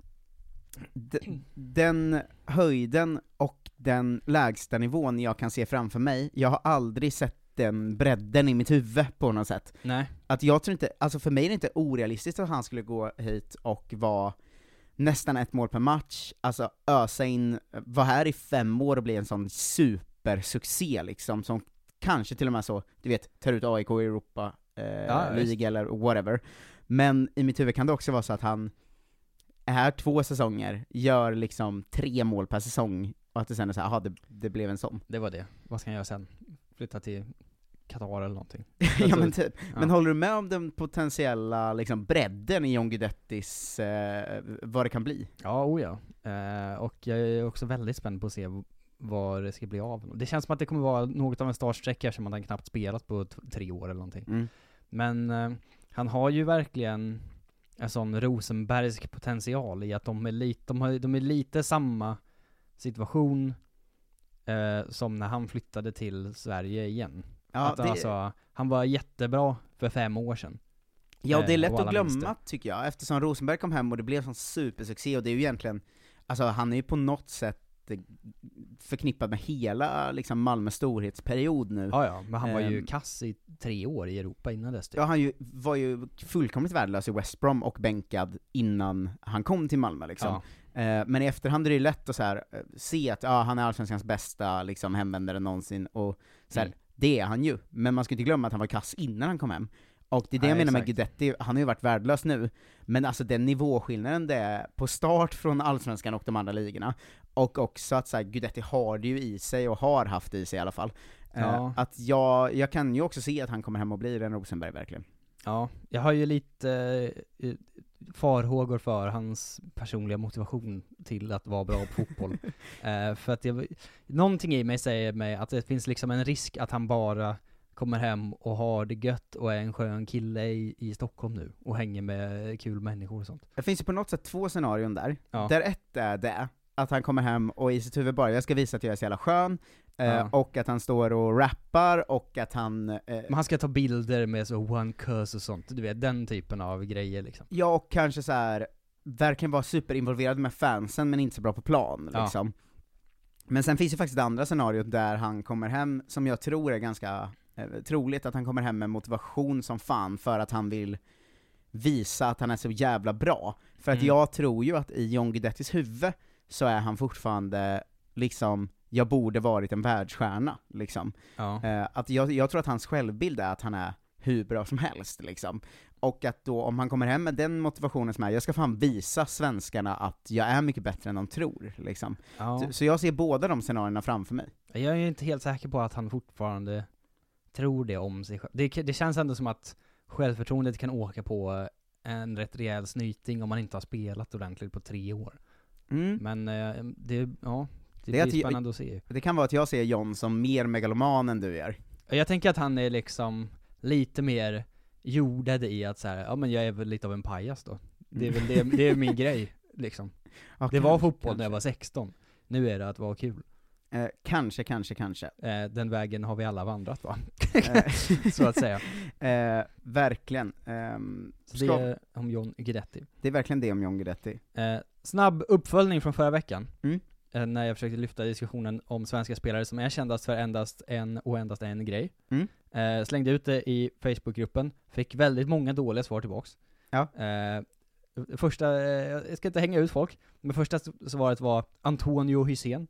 den höjden och den lägsta nivån jag kan se framför mig, jag har aldrig sett den bredden i mitt huvud på något sätt. Nej. Att jag tror inte, alltså för mig är det inte orealistiskt att han skulle gå hit och vara nästan 1 mål per match, alltså ösa in, vara här i 5 år och bli en sån supersuccé liksom, som kanske till och med så, du vet, tar ut AIK i Europa League eller whatever. Men i mitt huvud kan det också vara så att han är här 2 säsonger, gör liksom 3 mål per säsong, och att det sen är så här, det blev en sån. Det var det. Vad ska jag göra sen? Flytta till Qatar eller någonting. Ja, men typ. Ja. Men håller du med om den potentiella liksom bredden i John Guidettis, vad det kan bli? Ja, och jag är också väldigt spänd på att se vad det ska bli av. Det känns som att det kommer vara något av en startsträcka som man knappt spelat på 3 år eller någonting. Men han har ju verkligen en sån Rosenbergsk potential i att de är lite samma situation som när han flyttade till Sverige igen. Ja, att han var jättebra för 5 år sedan. Ja, det är lätt att glömma tycker jag, eftersom Rosenberg kom hem och det blev en sån supersuccé, och det är ju egentligen, alltså han är ju på något sätt förknippad med hela liksom Malmö storhetsperiod nu. Ja, men han var ju kass i 3 år i Europa innan dess. Ja, han var ju fullkomligt värdelös i West Brom och bänkad innan han kom till Malmö liksom. Men i efterhand är det lätt att så här, se att han är allsvenskans bästa liksom hemvändare någonsin, och så här, det är han ju. Men man ska inte glömma att han var kass innan han kom hem. Och det är det jag menar med Guidetti, han har ju varit värdelös nu, men alltså den nivåskillnaden det är på start från allsvenskan och de andra ligorna, och också att så här, Guidetti har det ju i sig, och har haft i sig i alla fall. Att jag kan ju också se att han kommer hem och blir en Rosenberg verkligen. Ja, jag har ju lite farhågor för hans personliga motivation till att vara bra på fotboll. För att någonting i mig säger mig att det finns liksom en risk att han bara kommer hem och har det gött och är en skön kille i Stockholm nu och hänger med kul människor och sånt. Det finns ju på något sätt 2 scenarion där. Där ett är det att han kommer hem och i sitt huvud bara, jag ska visa att jag är så jävla skön, och att han står och rappar, och att han men han ska ta bilder med så one curse och sånt, du vet, den typen av grejer liksom. Ja, och kanske så här verkligen vara superinvolverad med fansen men inte så bra på plan liksom. Men sen finns ju faktiskt det andra scenariot där han kommer hem, som jag tror är ganska troligt, att han kommer hem med motivation som fan för att han vill visa att han är så jävla bra. För att jag tror ju att i John Guidettis huvud så är han fortfarande liksom, jag borde varit en världsstjärna liksom. Att jag tror att hans självbild är att han är hur bra som helst liksom. Och att då, om han kommer hem med den motivationen som är, jag ska fan visa svenskarna att jag är mycket bättre än de tror liksom. Så jag ser båda de scenarierna framför mig. Jag är ju inte helt säker på att han fortfarande tror det om sig själv. Det känns ändå som att självförtroendet kan åka på en rätt rejäl snyting om man inte har spelat ordentligt på 3 år. Men det blir spännande att se. Det kan vara att jag ser John som mer megaloman än du är. Jag tänker att han är liksom lite mer jordad i att så här, men jag är väl lite av en pajas då. Det är väl det är min grej liksom. Det var fotboll när jag var 16. Nu är det att vara kul. Kanske. Den vägen har vi alla vandrat, va? Så att säga. Verkligen. Så det är om John Guidetti. Det är verkligen det om John Guidetti. Snabb uppföljning från förra veckan. När jag försökte lyfta diskussionen om svenska spelare som är kändast för endast en grej. Slängde ut det i Facebookgruppen. Fick väldigt många dåliga svar tillbaks. Ja. Första, jag ska inte hänga ut folk, men första svaret var Antonio Hysén.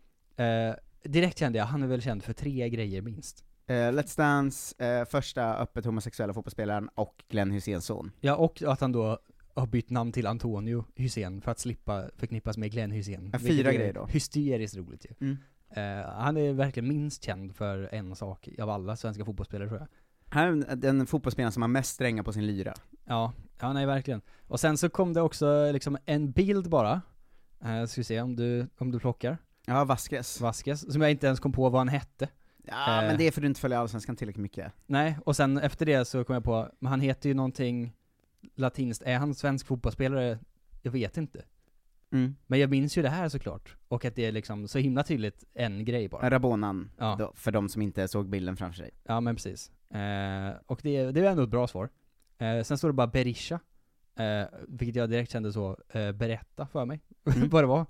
Direkt kände jag, han är väl känd för 3 grejer minst. Let's Dance, första öppet homosexuella fotbollsspelaren och Glenn Hyséns son. Ja, och att han då har bytt namn till Antonio Hysén för att slippa förknippas med Glenn Hysén. 4 grejer då. Hysteriskt roligt ju. Han är verkligen minst känd för en sak av alla svenska fotbollsspelare, tror jag. Han är den fotbollsspelaren som har mest strängar på sin lyra. Ja, nej verkligen. Och sen så kom det också liksom en bild bara. Ska vi se om du plockar. Ja, Vasquez, som jag inte ens kom på vad han hette. Ja, men det är för att du inte följer Allsvenskan tillräckligt mycket. Nej, och sen efter det så kom jag på, men han heter ju någonting latinskt. Är han svensk fotbollsspelare? Jag vet inte. Men jag minns ju det här såklart. Och att det är liksom så himla tydligt en grej bara. Rabonan, då, för de som inte såg bilden framför sig. Ja, men precis. Och det är ändå ett bra svar. Sen står det bara Berisha. Vilket jag direkt kände så, berätta för mig vad det var.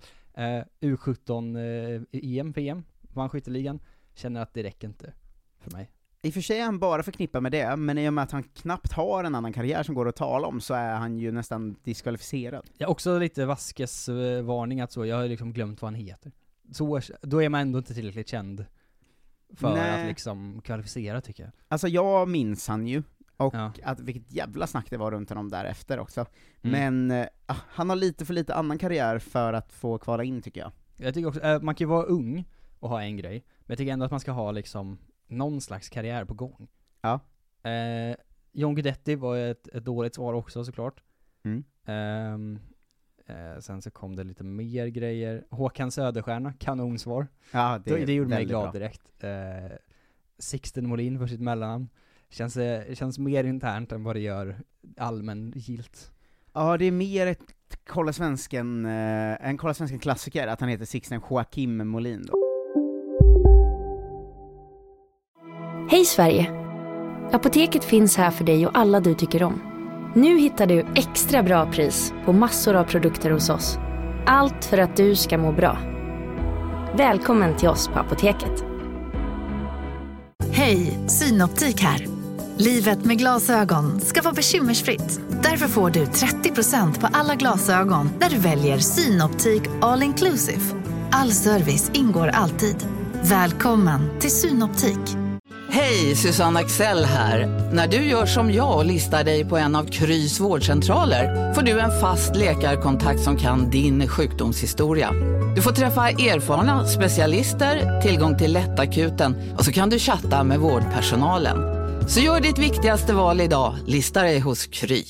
U17 EM, VM, vann skytteligan. Känner att det räcker inte för mig. I och för sig är han bara förknippad med det, men i och med att han knappt har en annan karriär som går att tala om så är han ju nästan diskvalificerad. Ja, också lite Vasquez varning att så, jag har liksom glömt vad han heter. Så, då är man ändå inte tillräckligt känd för att liksom kvalificera, tycker jag. Alltså jag minns han ju, och att vilket jävla snack det var runt honom därefter också. Men han har lite för lite annan karriär för att få kvala in, tycker jag. Jag tycker också, man kan ju vara ung och ha en grej, men jag tycker ändå att man ska ha liksom någon slags karriär på gång. Ja. John Guidetti var ett dåligt svar också, såklart. Sen så kom det lite mer grejer. Håkan Söderstjärna, kanonsvar. Ja, det gjorde mig glad bra. direkt. Sixten Molin för sitt mellannamn. Känns mer internt än vad det gör allmän gilt. Ja, det är mer ett Kolla Svensken klassiker att han heter Sixten Joakim Molin då. Hej Sverige! Apoteket finns här för dig och alla du tycker om. Nu hittar du extra bra pris på massor av produkter hos oss. Allt för att du ska må bra. Välkommen till oss på Apoteket. Hej, Synoptik här. Livet med glasögon ska vara bekymmersfritt. Därför får du 30% på alla glasögon när du väljer Synoptik All Inclusive. All service ingår alltid. Välkommen till Synoptik. Hej, Susanne Axel här. När du gör som jag och listar dig på en av Krys vårdcentraler får du en fast läkarkontakt som kan din sjukdomshistoria. Du får träffa erfarna specialister, tillgång till lättakuten och så kan du chatta med vårdpersonalen. Så gör ditt viktigaste val idag, lista dig hos Kry.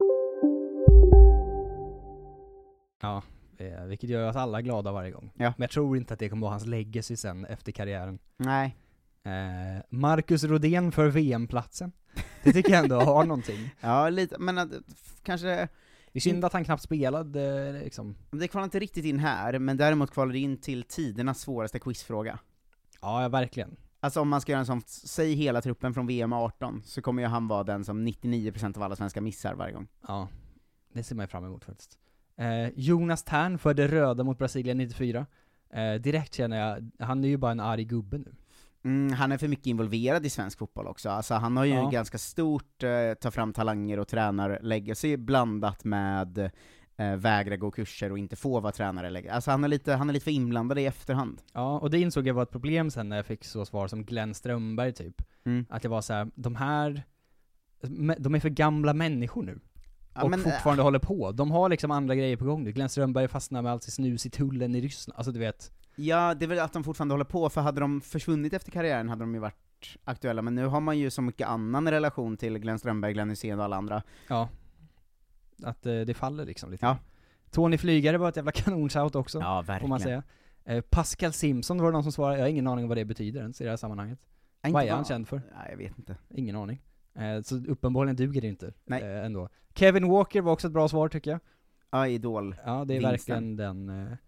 Ja, vilket gör oss alla glada varje gång. Ja. Men jag tror inte att det kommer vara hans legacy sen efter karriären. Nej. Marcus Rodén för VM-platsen. Det tycker jag ändå har någonting. Ja, lite, men kanske... Det är synd att han knappt spelade liksom. Det kvalar inte riktigt in här, men däremot kvalar det in till tidernas svåraste quizfråga. Ja, verkligen. Alltså om man ska göra en sån, säg hela truppen från VM 18, så kommer ju han vara den som 99% av alla svenska missar varje gång. Ja, det ser man ju fram emot faktiskt. Jonas Tern för det röda mot Brasilien 94. Direkt känner jag, han är ju bara en arg gubbe nu. Han är för mycket involverad i svensk fotboll också. Alltså, han har ju ganska stort ta fram talanger och tränarlegacy blandat med vägra gå kurser och inte få vara tränare. Alltså han är lite för inblandad i efterhand. Ja, och det insåg jag var ett problem sen när jag fick så svar som Glenn Strömberg typ. Att det var så här, de är för gamla människor nu. Ja, och fortfarande håller på. De har liksom andra grejer på gång nu. Glenn Strömberg fastnar med allt sitt snus i tullen i Ryssland. Alltså du vet. Ja, det är väl att de fortfarande håller på, för hade de försvunnit efter karriären hade de ju varit aktuella, men nu har man ju så mycket annan relation till Glenn Strömberg, Glenn Hysén och alla andra. Ja, att det faller liksom lite. Ja. Tony Flygare var ett jävla kanonshout också, får man säga. Pascal Simpson var det någon som svarade, jag har ingen aning vad det betyder ens i det här sammanhanget. Vad är han känd för? Nej, jag vet inte. Ingen aning. Så uppenbarligen duger det inte. Nej. Ändå. Kevin Walker var också ett bra svar tycker jag. Ja, Idol. Ja, det är verkligen den...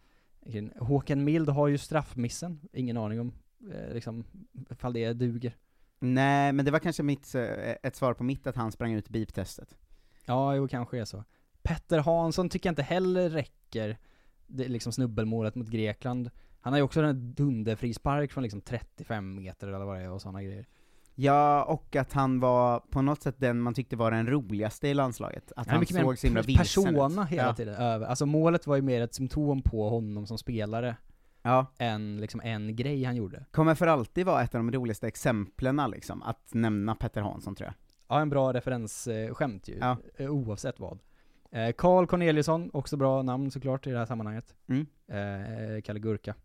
Håkan Mild har ju straffmissen. Ingen aning om liksom, ifall det duger. Nej, men det var kanske ett svar på mitt att han sprang ut beep-testet. Ja, jo, kanske är så. Petter Hansson tycker jag inte heller räcker. Det är liksom snubbelmålet mot Grekland. Han har ju också en dunderfrispark från liksom 35 meter eller vad det är och sådana grejer. Ja, och att han var på något sätt den man tyckte var den roligaste i landslaget. Att han såg så himla vilsen persona hela tiden över. Alltså målet var ju mer ett symptom på honom som spelare. Ja. Än liksom en grej han gjorde. Kommer för alltid vara ett av de roligaste exemplen liksom, att nämna Petter Hansson, tror jag. Ja, en bra referensskämt ju. Ja. Oavsett vad. Carl Corneliusson, också bra namn såklart i det här sammanhanget. Kalle Gurka.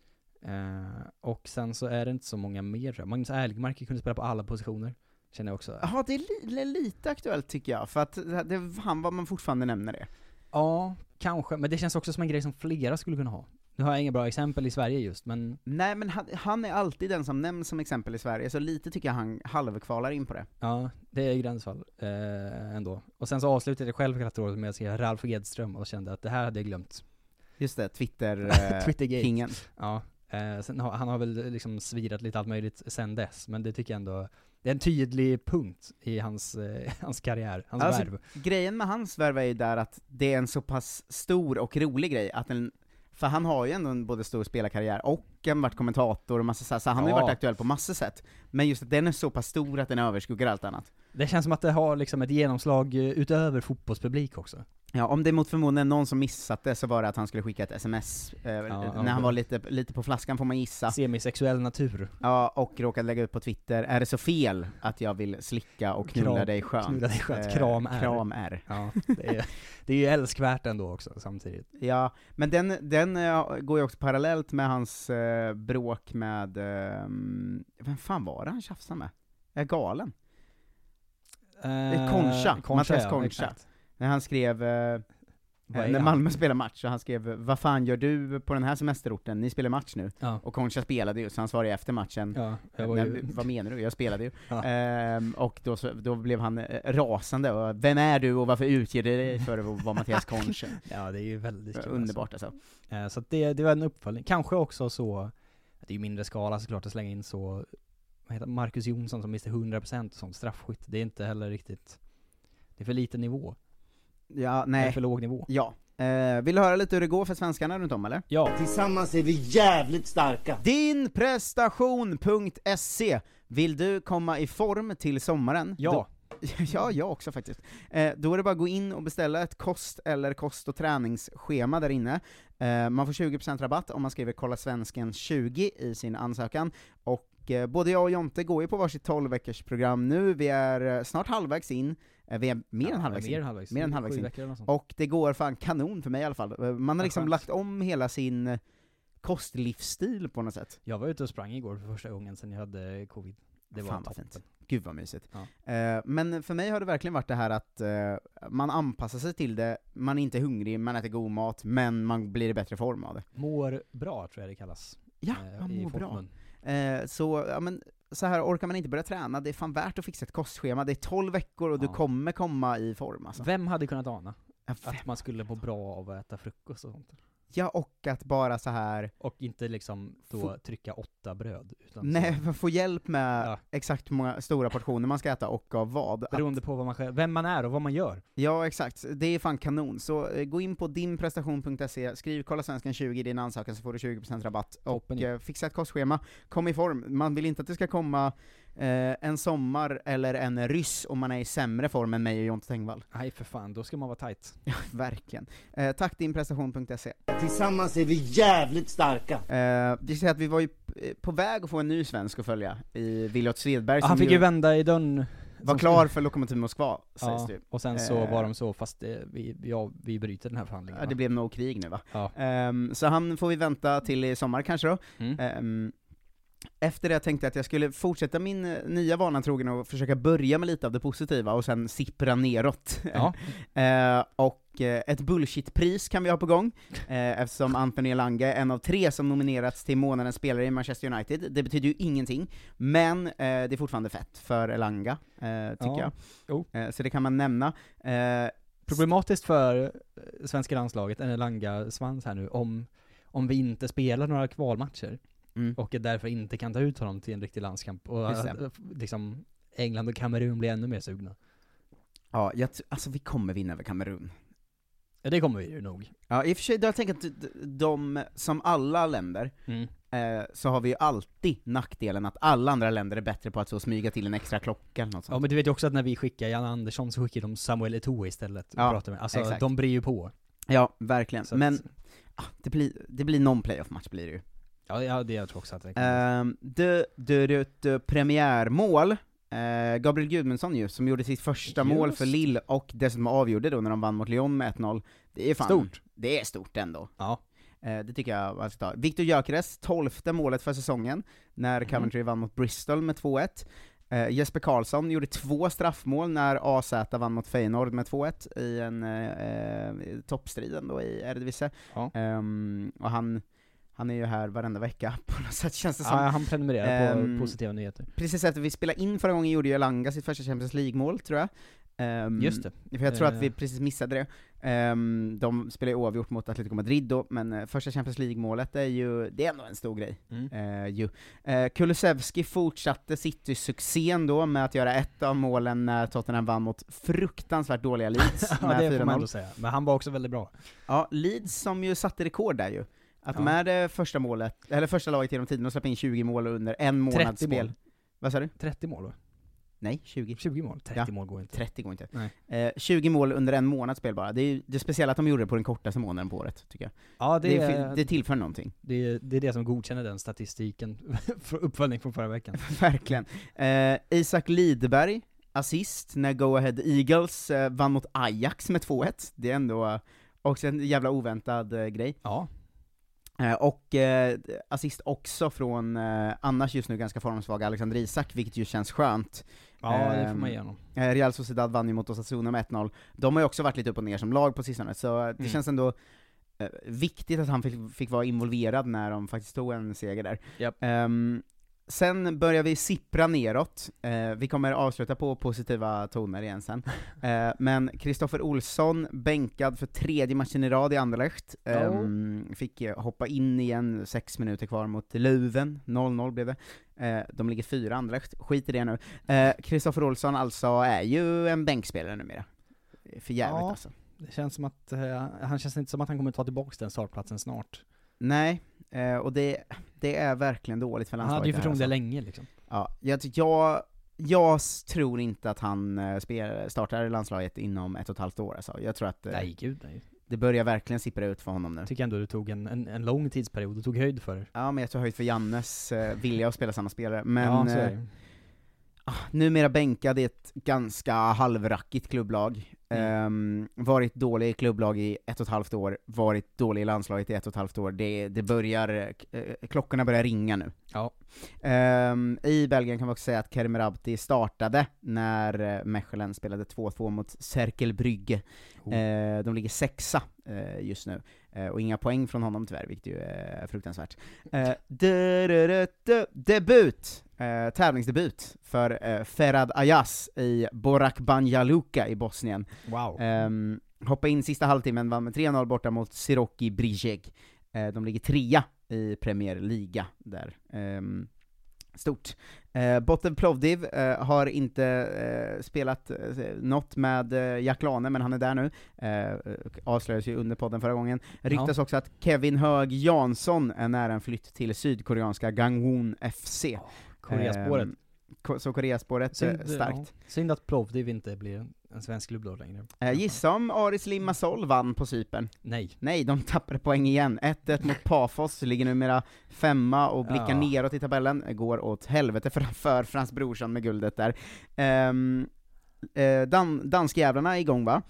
Och sen så är det inte så många mer. Magnus Erlmark kunde spela på alla positioner, känner jag också. Ja, det är lite aktuellt tycker jag, för att han var man fortfarande nämner det. Ja, kanske, men det känns också som en grej som flera skulle kunna ha. Nu har jag inga bra exempel i Sverige just, men... Nej, men han är alltid den som nämns som exempel i Sverige, så lite tycker jag han halvkvalar in på det. Ja, det är gränsfall ändå. Och sen så avslutade jag själv hela trådet med att se Ralf Edström och kände att det här hade jag glömt. Just det, Twitter-kingen. Ja, sen han har väl liksom svirat lite allt möjligt sen dess, men det tycker jag ändå... Det är en tydlig punkt i hans karriär, hans värv. Grejen med hans värv är ju där att det är en så pass stor och rolig grej att för han har ju ändå en både stor spelarkarriär och en varit kommentator och massa så han har ju varit aktuell på massa sätt. Men just att den är så pass stor att den överskuggar allt annat. Det känns som att det har liksom ett genomslag utöver fotbollspublik också. Ja, om det mot förmodan någon som missat det så var det att han skulle skicka ett sms när han var lite på flaskan, får man gissa. Semisexuell natur. Ja, och råkade lägga ut på Twitter: är det så fel att jag vill slicka och knulla dig skönt? Knulla dig skönt, kram är. Ja, det är ju älskvärt ändå också samtidigt. Ja, men den går ju också parallellt med hans bråk med vem fan var det han tjafsade med? Jag är galen. Concha, Mattias Concha. När han skrev när Malmö spelar match, så han skrev: vad fan gör du på den här semesterorten? Ni spelar match nu. Ja. Och Concha spelade ju, så han svarade efter matchen. Ja, vad menar du? Jag spelade ju. Ja. Och då blev han rasande. Och, vem är du och varför utger du dig för att vara Mattias Concha? Ja, det är ju väldigt kul. Underbart alltså. Så att det var en uppföljning. Kanske också så att det är ju mindre skala såklart att slänga in så, vad heter Marcus Jonsson som missade 100% och sånt straffskytt. Det är inte heller riktigt, det är för liten nivå. Ja, nej. Det är för låg nivå. Ja. Vill du höra lite hur det går för svenskarna runt om, eller? Ja. Tillsammans är vi jävligt starka. Dinprestation.se. Vill du komma i form till sommaren? Ja. Ja, jag också faktiskt. Då är det bara att gå in och beställa ett kost- och träningsschema där inne. Man får 20% rabatt om man skriver Kolla Svensken 20 i sin ansökan. Och både jag och Jonte går ju på varsitt 12 veckors program nu. Vi är snart halvvägs in. Vi är mer än halvvägs in. Och det går fan kanon för mig i alla fall. Man har liksom lagt om hela sin kostlivsstil på något sätt. Jag var ute och sprang igår för första gången sedan jag hade covid. Det var fint. Gud vad mysigt. Ja. Men för mig har det verkligen varit det här att man anpassar sig till det. Man är inte hungrig, man äter god mat, men man blir i bättre form av det. Mår bra tror jag det kallas. Ja, man mår bra. Så här orkar man inte börja träna, det är fan värt att fixa ett kostschema. Det är 12 veckor och du kommer komma i form alltså. Vem hade kunnat ana att man skulle må bra av att äta frukost och sånt? Ja, och att bara så här. Och inte liksom då trycka 8 bröd. Utan nej, man får hjälp med exakt hur många stora portioner man ska äta och av vad. Beroende på vad vem man är och vad man gör. Ja, exakt. Det är fan kanon. Så gå in på dinprestation.se, skriv Kolla Svensken 20 i din ansökan så får du 20% rabatt. Och fixa ett kostschema. Kom i form. Man vill inte att det ska komma en sommar eller en ryss om man är i sämre form än mig och Jonte Tengvall. Nej för fan, då ska man vara tight. Ja, verkligen. Tack dinprestation.se. Tillsammans är vi jävligt starka. Vi säger att vi var ju på väg att få en ny svensk att följa i Viljot Svedberg. Han fick ju vända i dörren. Var klar för Lokomotiv Moskva, sägs det. Och sen så var de så, fast vi bryter den här förhandlingen. Ja, det blev nog krig nu va? Ja. Så han får vi vänta till i sommar kanske då. Efter det tänkte jag att jag skulle fortsätta min nya vana trogen och försöka börja med lite av det positiva och sen sippra neråt. Ja. Och ett bullshit-pris kan vi ha på gång, eftersom Anthony Elanga är en av 3 som nominerats till månadens spelare i Manchester United. Det betyder ju ingenting, men det är fortfarande fett för Elanga, tycker jag. Så det kan man nämna. Problematiskt för svenska landslaget, en Elanga svans här nu, om om vi inte spelar några kvalmatcher och därför inte kan ta ut honom till en riktig landskamp och liksom England och Kamerun blir ännu mer sugna. Ja, alltså vi kommer vinna över Kamerun. Ja, det kommer vi ju nog. Ja, i och för sig, jag tänker att de, som alla länder, så har vi ju alltid nackdelen att alla andra länder är bättre på att så smyga till en extra klocka eller något sånt. Ja, men du vet ju också att när vi skickar Jan Andersson så skickar de Samuel Eto'o istället. Pratar med. Alltså, exakt. De bryr ju på. Ja, verkligen. Så men det blir någon playoff-match blir det ju. Ja, det jag tror också att det kan. Det premiärmål, Gabriel Gudmundsson ju, som gjorde sitt första mål för Lille och dessutom avgjorde då när de vann mot Lyon med 1-0. Det är fan stort. Det är stort ändå. Ja. Det tycker jag man ska ta. Victor Gyökeres 12:e målet för säsongen när Coventry vann mot Bristol med 2-1. Jesper Karlsson gjorde 2 straffmål när AZ vann mot Feyenoord med 2-1 i en toppstriden då i Eredivisie. Ja. Och han är ju här varenda vecka på något sätt, känns det som. Ja, han prenumererar på positiva nyheter. Precis efter vi spelade in förra gången gjorde ju Elanga sitt första Champions League-mål, tror jag. Just det. För jag tror att vi precis missade det. De spelar ju oavgjort mot Atletico Madrid då, men första Champions League-målet det är ändå en stor grej. Kulusevski fortsatte City-succén då med att göra ett av målen när Tottenham vann mot fruktansvärt dåliga Leeds ja, med det 4-0. får man ändå säga. Men han var också väldigt bra. Ja, Leeds som ju satte rekord där ju. Att med det första målet, eller första laget genom tiden, och släppa in 20 mål under en månads spel. Vad sa du? 30 mål va? Nej, 20. 20 mål? 30 mål går inte. 30 går inte. Nej. 20 mål under en månads spel bara. Det är speciellt att de gjorde det på den kortaste månaden på året, tycker jag. Ja, det tillför någonting. Det är det som godkänner den statistiken för uppföljning från förra veckan. Verkligen. Isak Lidberg, assist när Go Ahead Eagles vann mot Ajax med 2-1. Det är ändå också en jävla oväntad grej. Ja. Och assist också från annars just nu ganska formsvaga Alexander Isak, vilket ju känns skönt. Ja, det får man igenom. Real Sociedad vann ju mot Osasuna med 1-0. De har ju också varit lite upp och ner som lag på sistone, så det känns ändå viktigt att han fick vara involverad när de faktiskt tog en seger där. Yep. Sen börjar vi sippra neråt. Vi kommer avsluta på positiva toner igen sen. Men Kristoffer Olsson bänkad för 3:e matchen i rad i Anderlecht. Fick hoppa in igen 6 minuter kvar mot Leuven. 0-0 blev det. De ligger 4 Anderlecht. Skit i det nu. Kristoffer Olsson alltså är ju en bänkspelare numera. För jävligt alltså. Det känns som att han känns inte som att han kommer ta tillbaka den startplatsen snart. Nej, och det är verkligen dåligt för landslaget. Han hade ju förtroende länge liksom. Ja, jag tror inte att han startar landslaget inom 1,5 år alltså. Jag tror att nej, gud nej. Det börjar verkligen sippra ut för honom nu. Tycker ändå du tog en lång tidsperiod och tog höjd för. Ja, men jag tog höjd för Jannes vilja att spela samma spelare. Men ja, så är det. Numera bänkad i ett ganska halvrackigt klubblag. Varit dålig i klubblag i 1,5 år, varit dålig i landslaget i 1,5 år. Det börjar, klockorna börjar ringa nu. Ja. I Belgien kan vi också säga att Kerim Rabti startade när Mechelen spelade 2-2 mot Cercle Brugge. De ligger 6 just nu. Och inga poäng från honom tyvärr, vilket ju är fruktansvärt. Tävlingsdebut för Ferhat Ayaz i Borak Banja Luka i Bosnien. Wow. Hoppa in sista halvtimmen, vann med 3-0 borta mot Siroki Brijeg. De ligger 3 i Premier Liga där. Stort. Botev Plovdiv har inte spelat något med Jack Lane, men han är där nu. Avslöjades ju under podden förra gången. Ryktas också att Kevin Hög Jansson är nära en flytt till sydkoreanska Gangwon FC. Koreaspåret. Så Koreaspåret starkt. Ja. Synd att Plovdiv inte blir en svensk klubb då längre. Gissa om Aris Limassol vann på Cypern. Nej, de tappade poäng igen. 1-1 mot Pafos, ligger numera 5 och blickar neråt i tabellen. Går åt helvete för Frans Brorsson med guldet där. Danskjävlarna är igång, va?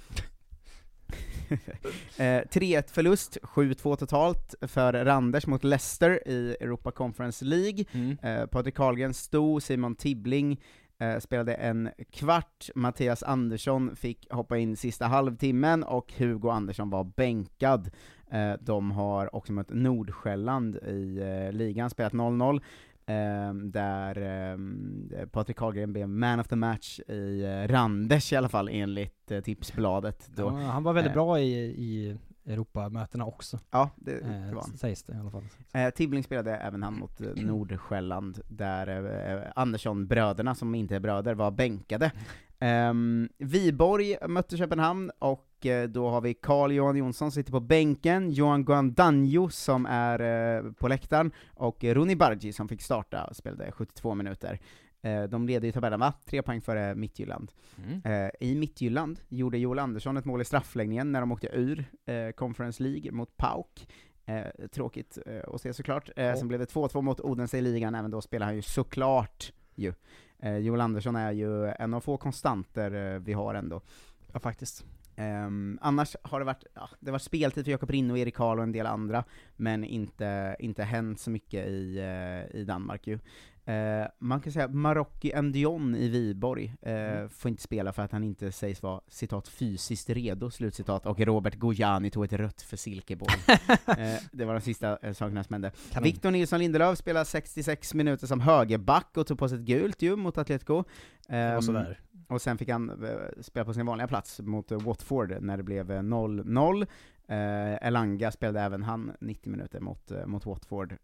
3-1 förlust, 7-2 totalt för Randers mot Leicester i Europa Conference League. Patrik Karlgren stod, Simon Tibbling spelade en kvart, Mattias Andersson fick hoppa in sista halvtimmen och Hugo Andersson var bänkad. De har också mött Nordsjälland i ligan, spelat 0-0. Där Patrik Karlgren blev man of the match i Randers i alla fall, enligt Tipsbladet då. Ja, han var väldigt bra i Europamötena också. Ja, det var han. Sägs det i alla fall. Tibbling spelade även han mot Nordsjälland, där Andersson-bröderna, som inte är bröder, var bänkade. Viborg mötte Köpenhamn, och då har vi Carl-Johan Jonsson som sitter på bänken, Johan Guandanjo som är på läktaren, och Roni Bargi som fick starta och spelade 72 minuter. De leder i tabellen, va? 3 poäng före Midtjylland. I Midtjylland gjorde Joel Andersson ett mål i straffläggningen när de åkte ur Conference League mot PAOK. Tråkigt att se såklart. Sen blev det 2-2 mot Odense i ligan, även då spelar han ju såklart ju. Joel Andersson är ju en av få konstanter vi har ändå. Ja, faktiskt. Annars har det varit speltid för Jakob Rinne och Erik Karl och en del andra, men inte hänt så mycket i Danmark ju. Man kan säga Marocki Ndion i Viborg får inte spela för att han inte sägs vara, citat, fysiskt redo, slutcitat, och Robert Gojani tog ett rött för Silkeborg. Det var de sista sakerna som hände. Victor Nilsson Lindelöf spelar 66 minuter som högerback och tog på sig ett gult ju mot Atletico. Och sen fick han spela på sin vanliga plats mot Watford när det blev 0-0. Elanga spelade även han 90 minuter mot Watford.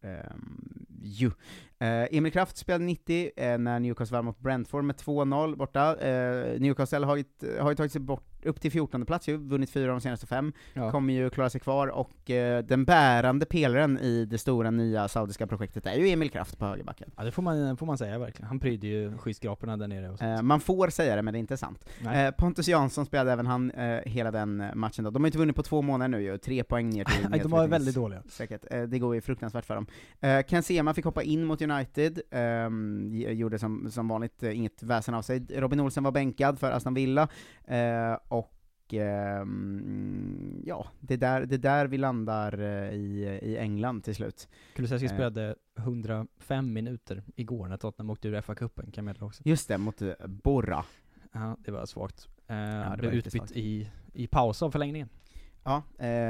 Emil Kraft spelade 90 när Newcastle var mot Brentford med 2-0 borta. Newcastle har ju tagit sig upp till 14:e plats, vunnit 4 av de senaste 5, kommer ju klara sig kvar, och den bärande pelaren i det stora nya saudiska projektet är ju Emil Kraft på högerbacken. Ja, det får man säga verkligen. Han pryder ju skyskraporna där nere. Och man får säga det, men det är inte sant. Pontus Jansson spelade även han hela den matchen då. De har inte vunnit på 2 månader nu ju, 3 poäng ner till de var väldigt dåliga. Säkert. Det går ju fruktansvärt för dem. Ken Sema fick hoppa in mot United, gjorde som vanligt inget väsen av sig. Robin Olsen var bänkad för Aston Villa, och ja, det där vi landar i England till slut. Kulusevski spelade 105 minuter igår när Tottenham åkte ur FA-cupen, kan jag också. Just det, mot Borra. Ja, det var svagt. Det blev utbytt i paus av förlängningen. Ja,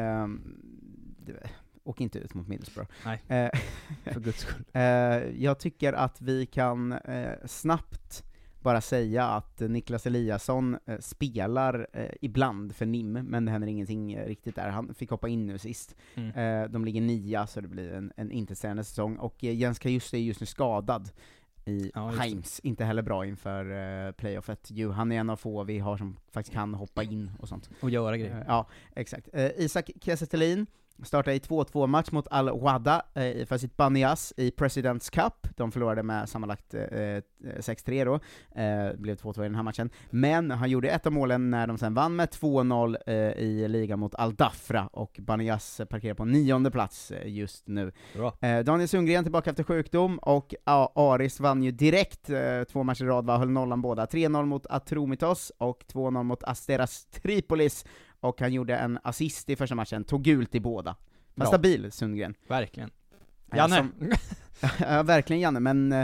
och inte ut mot Middlesbrough. Nej, för guds skull. Jag tycker att vi kan snabbt bara säga att Niklas Eliasson spelar ibland för NIM, men det händer ingenting riktigt där. Han fick hoppa in nu sist. De ligger 9, så det blir en intetsägande säsong, och Jens Kajuste är just nu skadad i Heims, inte heller bra inför playoffet. Han är en av få vi har som faktiskt kan hoppa in och sånt. Och göra grejer. Ja, exakt. Isak Kiese Thelin startade i 2-2-match mot Al-Wahda för sitt Banias i President's Cup. De förlorade med sammanlagt 6-3 då. Det blev 2-2 i den här matchen. Men han gjorde ett av målen när de sen vann med 2-0 i ligan mot Al-Dafra, och Banias parkerar på 9:e plats just nu. Daniel Sundgren tillbaka efter sjukdom, och Aris vann ju direkt 2 matcher i rad, höll nollan båda. 3-0 mot Atromitos och 2-0 mot Asteras Tripolis. Och han gjorde en assist i första matchen, tog gult i båda. Men stabil, Sundgren. Verkligen. Janne! Ja, verkligen Janne, men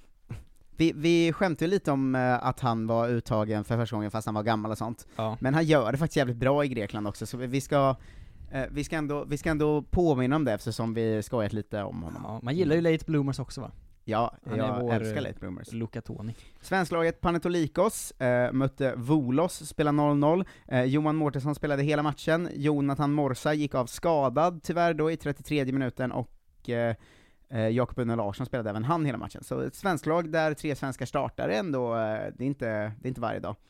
vi skämtade ju lite om att han var uttagen för första gången fast han var gammal och sånt. Ja. Men han gör det faktiskt jävligt bra i Grekland också, så vi ska ändå påminna om det, eftersom vi skojat lite om honom. Ja, man gillar ju late bloomers också, va? Ja, jag älskar late bloomers. Luca Toni. Svensklaget Panetolikos mötte Volos, spelade 0-0. Johan Mårtensson spelade hela matchen. Jonathan Morsa gick av skadad tyvärr då i 33 minuten, och Jakob Unne Larsson spelade även han hela matchen. Så ett svensklag där 3 svenskar startar ändå, det är inte varje dag.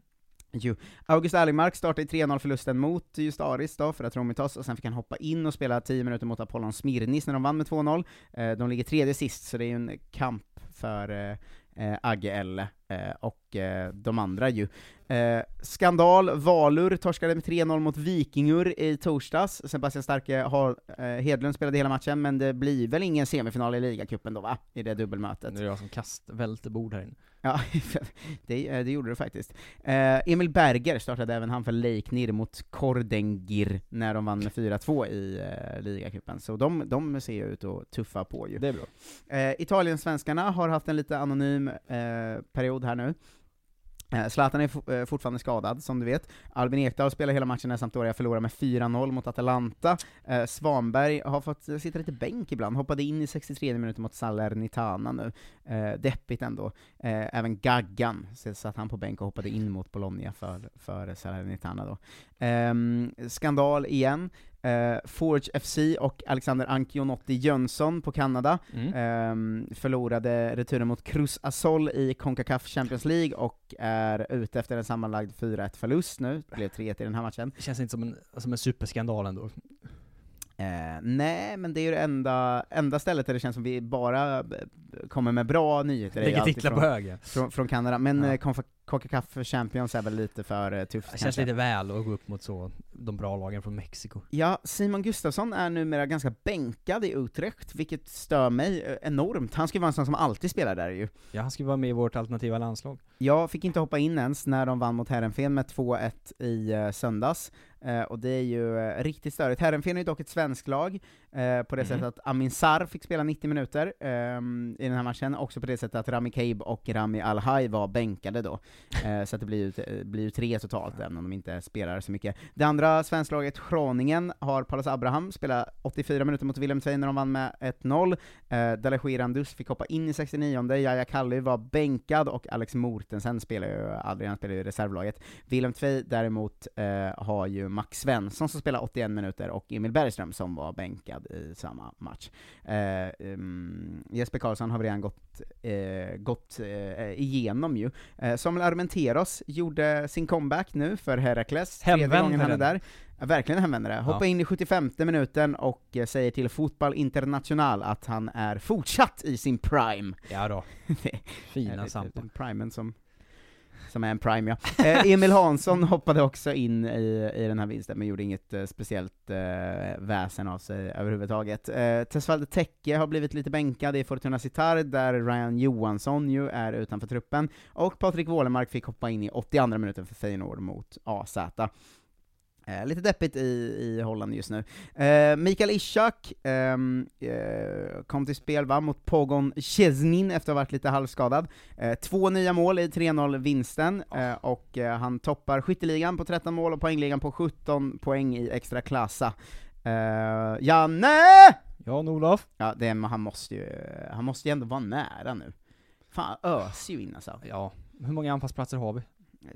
August Erlingmark startade i 3-0-förlusten mot just Aris då, för att Atromitos, och sen fick han hoppa in och spela 10 minuter mot Apollon Smirnis när de vann med 2-0. De ligger 3:e sist, så det är ju en kamp för Agge Elle och de andra ju. Skandal, Valur torskade med 3-0 mot Vikingur i torsdags. Sebastian Starke Hedlund spelade hela matchen, men det blir väl ingen semifinal i ligacupen då, va? I det dubbelmötet. Det är jag som välter bord här inne. Ja, det gjorde det faktiskt. Emil Berger startade även han för Leiknir mot Kordengir när de vann med 4-2 i ligacupen. Så de ser ju ut att tuffa på ju. Det är bra. Italiensvenskarna har haft en lite anonym period här nu. Zlatan är fortfarande skadad, som du vet. Albin Ekdal spelar hela matchen när Sampdoria förlorar med 4-0 mot Atalanta. Svanberg har fått sitta lite bänk ibland, hoppade in i 63 minuter mot Salernitana nu. Deppigt ändå. Även Gaggan satt han på bänk och hoppade in mot Bologna för Salernitana då. Skandal igen. Forge FC och Alexander Ancionotti Jönsson på Kanada förlorade returen mot Cruz Azul i CONCACAF Champions League och är ute efter en sammanlagd 4-1 förlust nu. Det blev 3-1 i den här matchen. Det känns inte som en superskandal ändå. Nej, men det är ju det enda stället där det känns som vi bara kommer med bra nyheter. Lägger titlar på höger. Från Kanada, men CONCACAF Champions är väl lite för tufft. Det känns lite väl att gå upp mot de bra lagen från Mexiko. Ja, Simon Gustafsson är numera ganska bänkad i Utrecht, vilket stör mig enormt. Han ska vara en sån som alltid spelar där ju. Ja, han ska vara med i vårt alternativa landslag. Jag fick inte hoppa in ens när de vann mot Heerenveen med 2-1 i söndags. Och det är ju riktigt störigt. Heerenveen är ju dock ett svenskt lag på det sättet att Amin Sarr fick spela 90 minuter i den här matchen, också på det sättet att Rami Kaib och Rami Al-Hai var bänkade då. Så att det blir ju 3 totalt, även om de inte spelar så mycket. Det andra svensklaget, Groningen, har Paulus Abraham spelat 84 minuter mot Willem II när de vann med 1-0. Dalesji Randus fick hoppa in i 69. Jaja Kalli var bänkad och Alex Mortensen spelar ju i reservlaget. Willem II däremot har ju Max Svensson som spelar 81 minuter och Emil Bergström som var bänkad i samma match. Jesper Karlsson har redan gått igenom ju. Samuel Armenteros gjorde sin comeback nu för Herakles. Tredje gången han är där. Verkligen hemvändare. Hoppa in i 75:e minuten och säger till Fotboll International att han är fortsatt i sin prime. Ja då. Fina samtal. Primen som är en prime, ja. Emil Hansson hoppade också in i den här vinsten, men gjorde inget speciellt väsen av sig överhuvudtaget. Tesvalde Tekke har blivit lite bänkad i Fortuna Sittard, där Ryan Johansson ju är utanför truppen, och Patrik Wålemark fick hoppa in i 82:a minuten för Feyenoord mot AZ. Lite deppigt i Holland just nu. Mikael Ishak kom till spel mot Pogon Szczesnin efter att ha varit lite halvskadad. 2 nya mål i 3-0-vinsten, och han toppar skytteligan på 13 mål och poängligan på 17 poäng i extra klassa. Janne! Jan-Olof? Ja, han måste ju ändå vara nära nu. Fan, ös ju in alltså. Ja, hur många anfallsplatser har vi?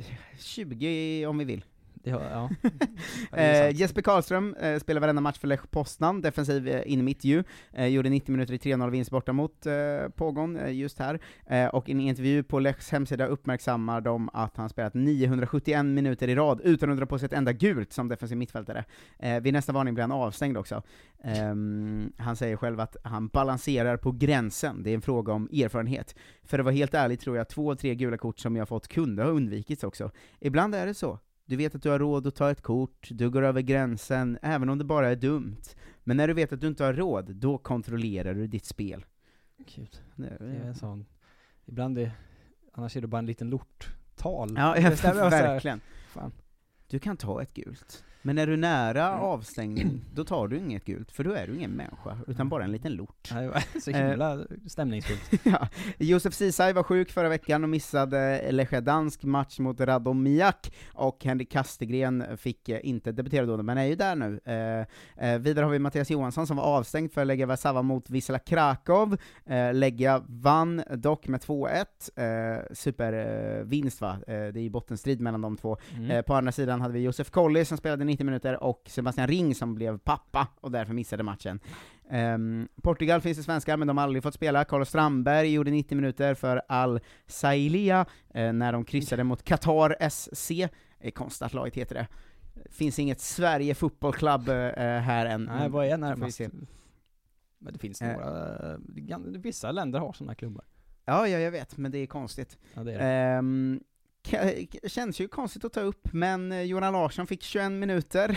20 om vi vill. Ja. Jesper Karlström spelar varenda match för Lech Poznan, defensiv in mitt ju. Gjorde 90 minuter i 3-0 vinst borta mot Pogon just här. Och i en intervju på Lechs hemsida uppmärksammar de att han spelat 971 minuter i rad utan att dra på sig ett enda gult som defensiv mittfältare. Vid nästa varning blir han avstängd också. Han säger själv att han balanserar på gränsen. Det är en fråga om erfarenhet. För att vara helt ärlig tror jag 2-3 gula kort som jag fått kunde ha undvikits också. Ibland är det så. Du vet att du har råd att ta ett kort, du går över gränsen, även om det bara är dumt. Men när du vet att du inte har råd, då kontrollerar du ditt spel. Gud, det är en sån. Ibland annars är det bara en liten lorttal. Ja, verkligen. Fan. Du kan ta ett gult. Men när du är nära avstängning, då tar du inget gult, för då är du ingen människa, utan bara en liten lort. Så himla stämningsfullt. Ja. Josef Ceesay var sjuk förra veckan och missade Lechedansk match mot Radomiak, och Henrik Kastegren fick inte debutera då, men är ju där nu. Vidare har vi Mattias Johansson som var avstängd för Legia Warszawa mot Wisla Krakow. Legia vann dock med 2-1. Supervinst va? Det är ju bottenstrid mellan de två. På andra sidan hade vi Josef Colli som spelade 90 minuter och Sebastian Ring som blev pappa och därför missade matchen. Portugal finns det svenskar, men de har aldrig fått spela. Carlos Strandberg gjorde 90 minuter för Al-Sailia när de kryssade mot Qatar SC. Konstlat laget heter det. Finns inget Sverige fotbollsklubb här än. Nej, vad är närmast? Men det finns några, vissa länder har sådana klubbar. Ja, jag vet, men det är konstigt. Ja, det är det. Känns ju konstigt att ta upp, men Johan Larsson fick 21 minuter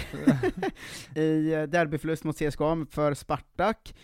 i derbyförlust mot CSKA för Spartak.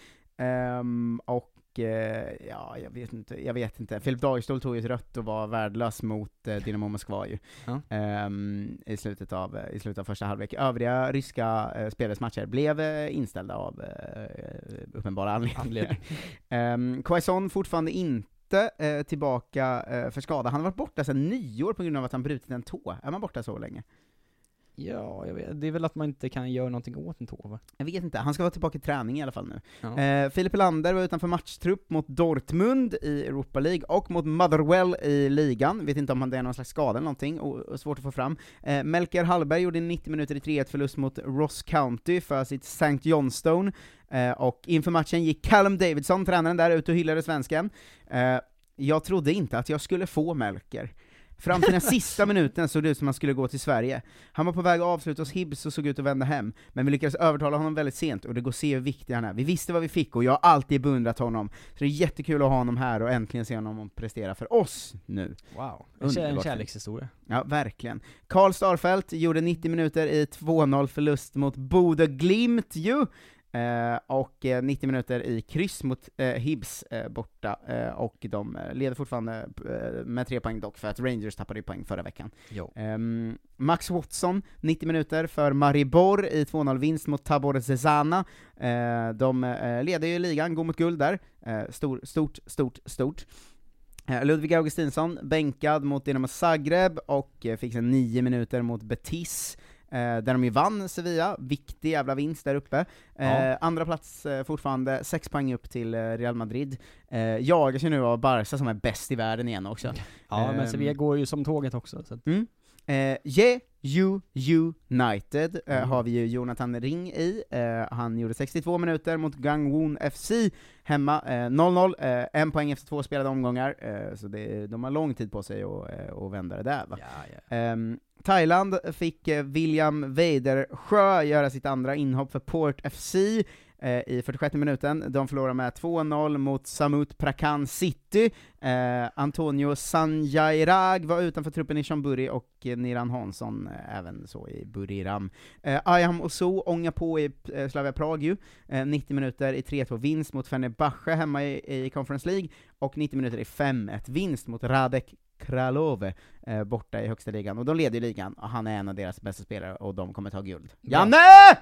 Ja, jag vet inte. Filip Dagerstål tog ju ett rött och var värdelös mot Dynamo Moskva ju. I slutet av första halvlek. Övriga ryska spelares matcher blev inställda av uppenbara anledningar. Quaison fortfarande inte inte tillbaka för skada. Han har varit borta sedan 9 år på grund av att han brutit en tå. Är man borta så länge? Ja, jag vet. Det är väl att man inte kan göra någonting åt en tå, va? Jag vet inte, han ska vara tillbaka i träning i alla fall nu. Ja. Filip Helander var utanför matchtrupp mot Dortmund i Europa League och mot Motherwell i ligan. Vet inte om det är någon slags skada eller någonting, och svårt att få fram. Melker Hallberg gjorde 90 minuter i 3-1-förlust mot Ross County för sitt St. Johnstone. Och inför matchen gick Callum Davidson, tränaren där, ut och hyllade svensken. Jag trodde inte att jag skulle få Melker. Fram till den sista minuten såg det ut som han skulle gå till Sverige. Han var på väg att avsluta hos Hibs och såg ut att vända hem. Men vi lyckades övertala honom väldigt sent, och det går att se hur viktig han är. Vi visste vad vi fick, och jag har alltid beundrat honom. Så det är jättekul att ha honom här och äntligen se honom prestera för oss nu. Wow, en kärlekshistoria. Ja, verkligen. Karl Starfelt gjorde 90 minuter i 2-0 förlust mot Bodø Glimt ju. Och 90 minuter i kryss mot Hibs borta, och de leder fortfarande med 3 poäng dock, för att Rangers tappade poäng förra veckan. Max Watson 90 minuter för Maribor i 2-0 vinst mot Tabor Zezana. De leder ju ligan, går mot guld där. Stort. Ludvig Augustinsson bänkad mot Dinamo Zagreb och fick sen 9 minuter mot Betis, där de ju vann Sevilla, viktig jävla vinst där uppe. Andra plats fortfarande, 6 poäng upp till Real Madrid. Jagar sig nu av Barca som är bäst i världen igen också. Ja, men Sevilla går ju som tåget också. Så att... United har vi ju Jonathan Ring i. Han gjorde 62 minuter mot Gangwon FC hemma, 0-0, 1 poäng efter 2 spelade omgångar, så de har lång tid på sig att vända det där, va? Thailand fick William Weidersjö göra sitt andra inhopp för Port FC i 46 minuten. De förlorar med 2-0 mot Samut Prakan City. Antonio Sanjairag var utanför truppen i Chonburi, och Niran Hansson även så i Buriram. Ayam Oso ångar på i Slavia Prag ju. 90 minuter i 3-2 vinst mot Fenerbahce hemma i Conference League, och 90 minuter i 5-1 vinst mot Radek Kralove borta i högsta ligan, och de leder i ligan, och han är en av deras bästa spelare, och de kommer ta guld. Janne!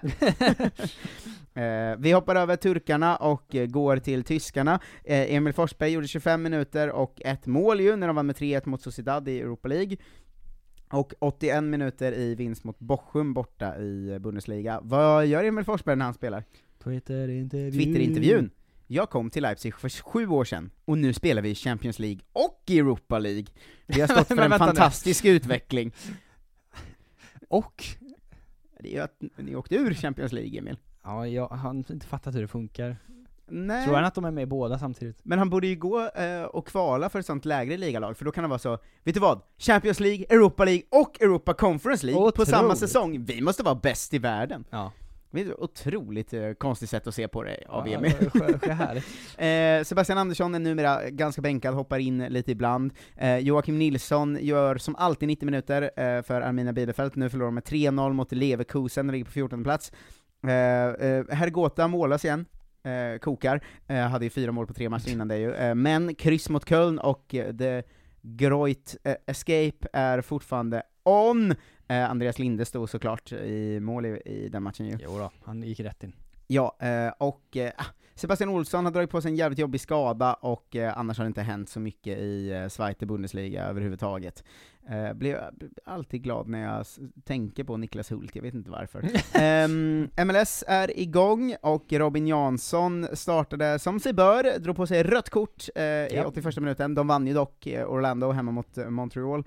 Vi hoppar över turkarna och går till tyskarna. Emil Forsberg gjorde 25 minuter och 1 mål ju när de vann med 3-1 mot Sociedad i Europa League, och 81 minuter i vinst mot Bochum borta i Bundesliga. Vad gör Emil Forsberg när han spelar? Twitter-intervjun. Jag kom till Leipzig för 7 år sedan, och nu spelar vi i Champions League och Europa League. Vi har stått för en fantastisk utveckling. Och? Det är ju att ni åkte ur Champions League, Emil. Ja, jag har inte fattat hur det funkar. Nej. Tror han att de är med båda samtidigt? Men han borde ju gå och kvala för ett sånt lägre ligalag, för då kan det vara så, vet du vad? Champions League, Europa League och Europa Conference League på samma säsong. Vi måste vara bäst i världen. Ja. Det är ett otroligt konstigt sätt att se på det av Emil. Sebastian Andersson är numera ganska bänkad, hoppar in lite ibland. Joakim Nilsson gör som alltid 90 minuter för Arminia Bielefeld. Nu förlorar de med 3-0 mot Leverkusen och ligger på 14:e plats. Hergota målas igen. Kokar. Hade ju 4 mål på 3 matcher innan det ju. Men kryss mot Köln, och The Groit Escape är fortfarande on. Andreas Linde stod såklart i mål i den matchen ju. Jo då, han gick rätt in. Ja, och Sebastian Olsson har dragit på sig en jävligt jobbig skada, och annars har det inte hänt så mycket i Zweite Bundesliga överhuvudtaget. Blir alltid glad när jag tänker på Niklas Hult, jag vet inte varför. MLS är igång, och Robin Jansson startade som sig bör, drog på sig rött kort i 81 minuten. De vann ju dock Orlando hemma mot Montreal.